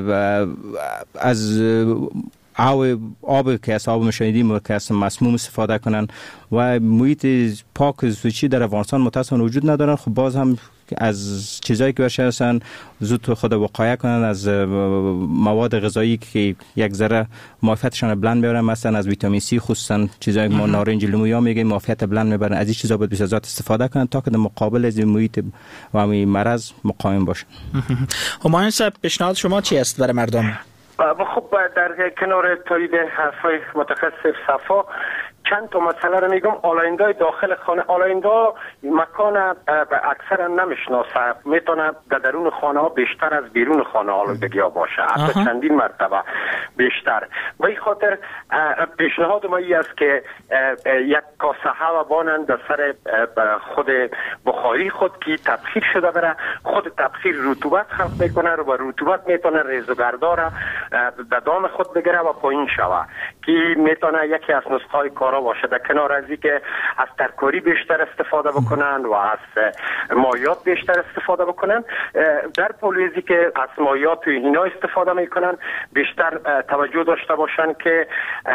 از آب آب که از آب مشاهدی که از مسموم استفاده کنن و محیط پاک سوچی در افغانستان متاسفانه وجود ندارن. خب باز هم از چیزایی که برشه هستن زود خود وقایع کنن از مواد غذایی که یک ذره معافیتشان بلند میبرن، مثلا از ویتامین سی خصوصا چیزایی که ما نارنج لیمو یا میگیم معافیت بلند میبرن، از این چیزا باید بسیار استفاده کنن تا که در مقابل از محیط و همین مرض مقاوم باشن. همایون صاحب پیشنهاد شما چی است برای مردم؟ خب در کنار تایید حرفای متخصص صفا چند تا مسئله رو میگم. آلاینده داخل خانه، آلاینده مکان اکثرا نمیشناسه، میتونه در درون خانه ها بیشتر از بیرون خانه آلودگی ها باشه، حتی چندین مرتبه بیشتر. به این خاطر پیشنهاد ما این است که یک کاسه هوا بانند در سر خود بخاری خود که تبخیر شده بره، خود تبخیر رطوبت خلق میکنه و رطوبت میتونه ریزوگردا را در دام خود بگیره و پایین شوه، که میتونه یکی از نسخه های کارا باشه. در کنار از اینکه از ترکاری بیشتر استفاده بکنن و از مایات بیشتر استفاده بکنن، در پولیزی که از مایات و اینا استفاده میکنن بیشتر توجه داشته باشن که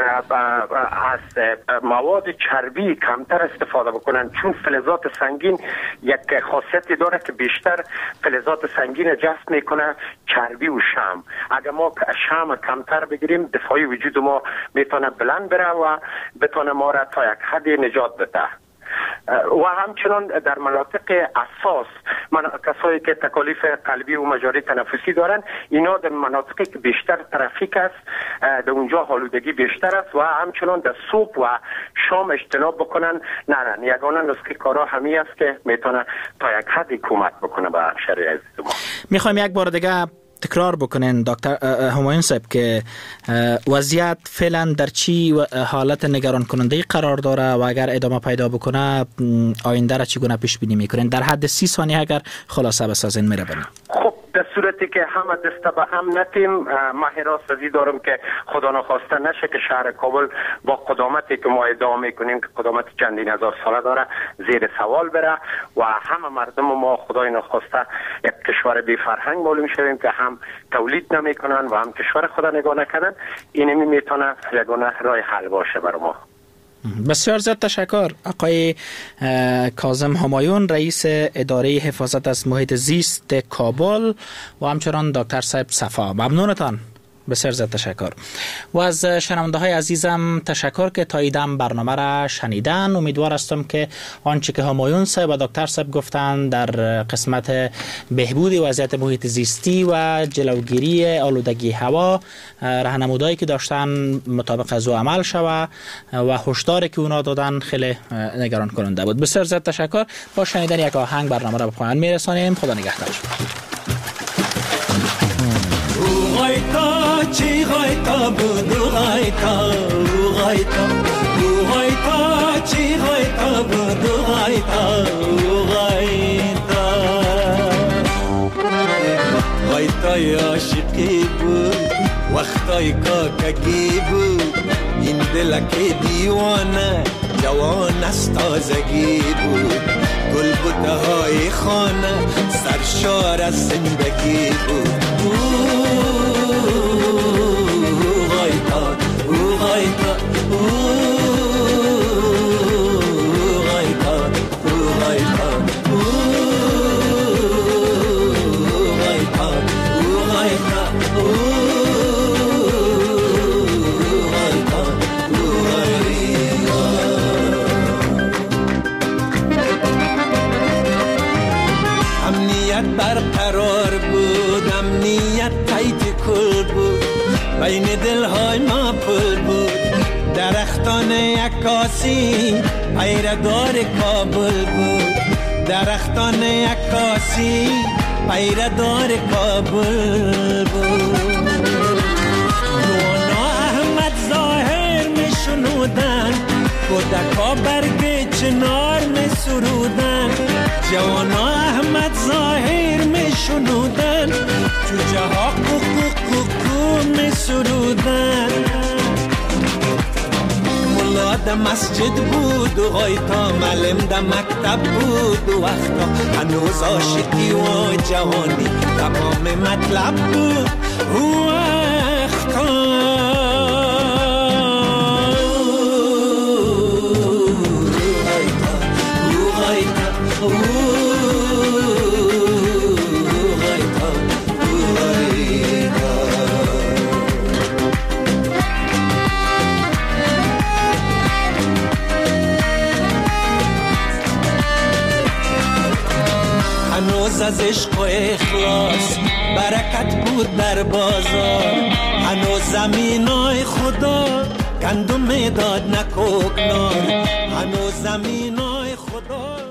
از مواد چربی کمتر استفاده بکنن، چون فلزات سنگین یک خاصیتی داره که بیشتر فلزات سنگین جذب میکنه چربی و شم. اگر ما شم کمتر بگیریم دفاعی وجود ما میتونه بلند بره و بتونه ما را تا یک حد نجات بده. و همچنان در مناطق اساس من کسایی که تکالیف قلبی و مجاری تنفسی دارن، اینا در مناطقی که بیشتر ترافیک است در اونجا آلودگی بیشتر است و همچنان در صبح و شام اجتناب بکنن. نه نه یگانه نسخه کارا همین است که میتونه تا یک حدی کمک بکنه به شرایط عزیز ما. میخوایم یک بار دیگه تکرار بکنین دکتر همایون صاحب که وضعیت فعلا در چی حالت نگران کننده قرار داره و اگر ادامه پیدا بکنه آینده را چگونه پیش بینی میکنین؟ در حد سی ثانیه اگر خلاصه بسازین میره بریم. خب در صورتی که همه دسته به هم نتیم، من حراس ازی دارم که خدا نخواسته نشه که شهر کابل با قدامتی که ما ادعا میکنیم که قدامت چندین هزار ساله داره زیر سوال بره و همه مردم ما خدای نخواسته یک کشور بی فرهنگ معلوم شویم که هم تولید نمیکنن و هم کشور خدا نگاه نکنن. اینمی میتونه یگانه راه حل باشه برای ما. بسیار زیاد تشکر آقای کاظم همایون، رئیس اداره حفاظت از محیط زیست کابل و همچنان دکتر صاحب صفا. ممنونتان، بسیار زیاد تشکر. و از شنونده های عزیزم تشکر که تا ایدم برنامه را شنیدن. امیدوار هستم که آنچه که همایون صاحب و دکتر صاحب گفتن در قسمت بهبود وضعیت محیط زیستی و جلوگیری آلودگی هوا راهنمودایی که داشتن مطابق از او عمل شود و هشداری که اونا دادن خیلی نگران کننده بود. بسیار زیاد تشکر. با شنیدن یک آهنگ برنامه را به پایان میرسانیم. خدا نگهدار. غایتا چی غایتا بودو غایتا غایتا غایتا چی غایتا بودو غایتا غایتا غایتای عاشقی بود وقتای کاکگی بود این دلک دیوانه جوان از تازگی بود گلبوته های خانه سرشار از زندگی بود. Ooh, امنیت برقرار بود، امنیت تایت کل بود، بین دلهای ما پل بود. درختان عکاسی پیردار کابل بود، درختان عکاسی پیردار کابل بود. نوانا احمد ظاهر می شنودن، کودکا برگ چنار می سرودن. جوانا احمد ظاهر می شنودن، جوجه ها کوکو کوکو می سرودن. ملا در مسجد بود و غایتا، معلم در مکتب بود و وقتا. هنوز عاشقی و جوانی تمام مطلب بود و وقتا. هنوز از عشق و اخلاص برکت بود در بازار. هنوز زمینای خدا گندم میداد نه کوکنار. هنوز زمینای خدا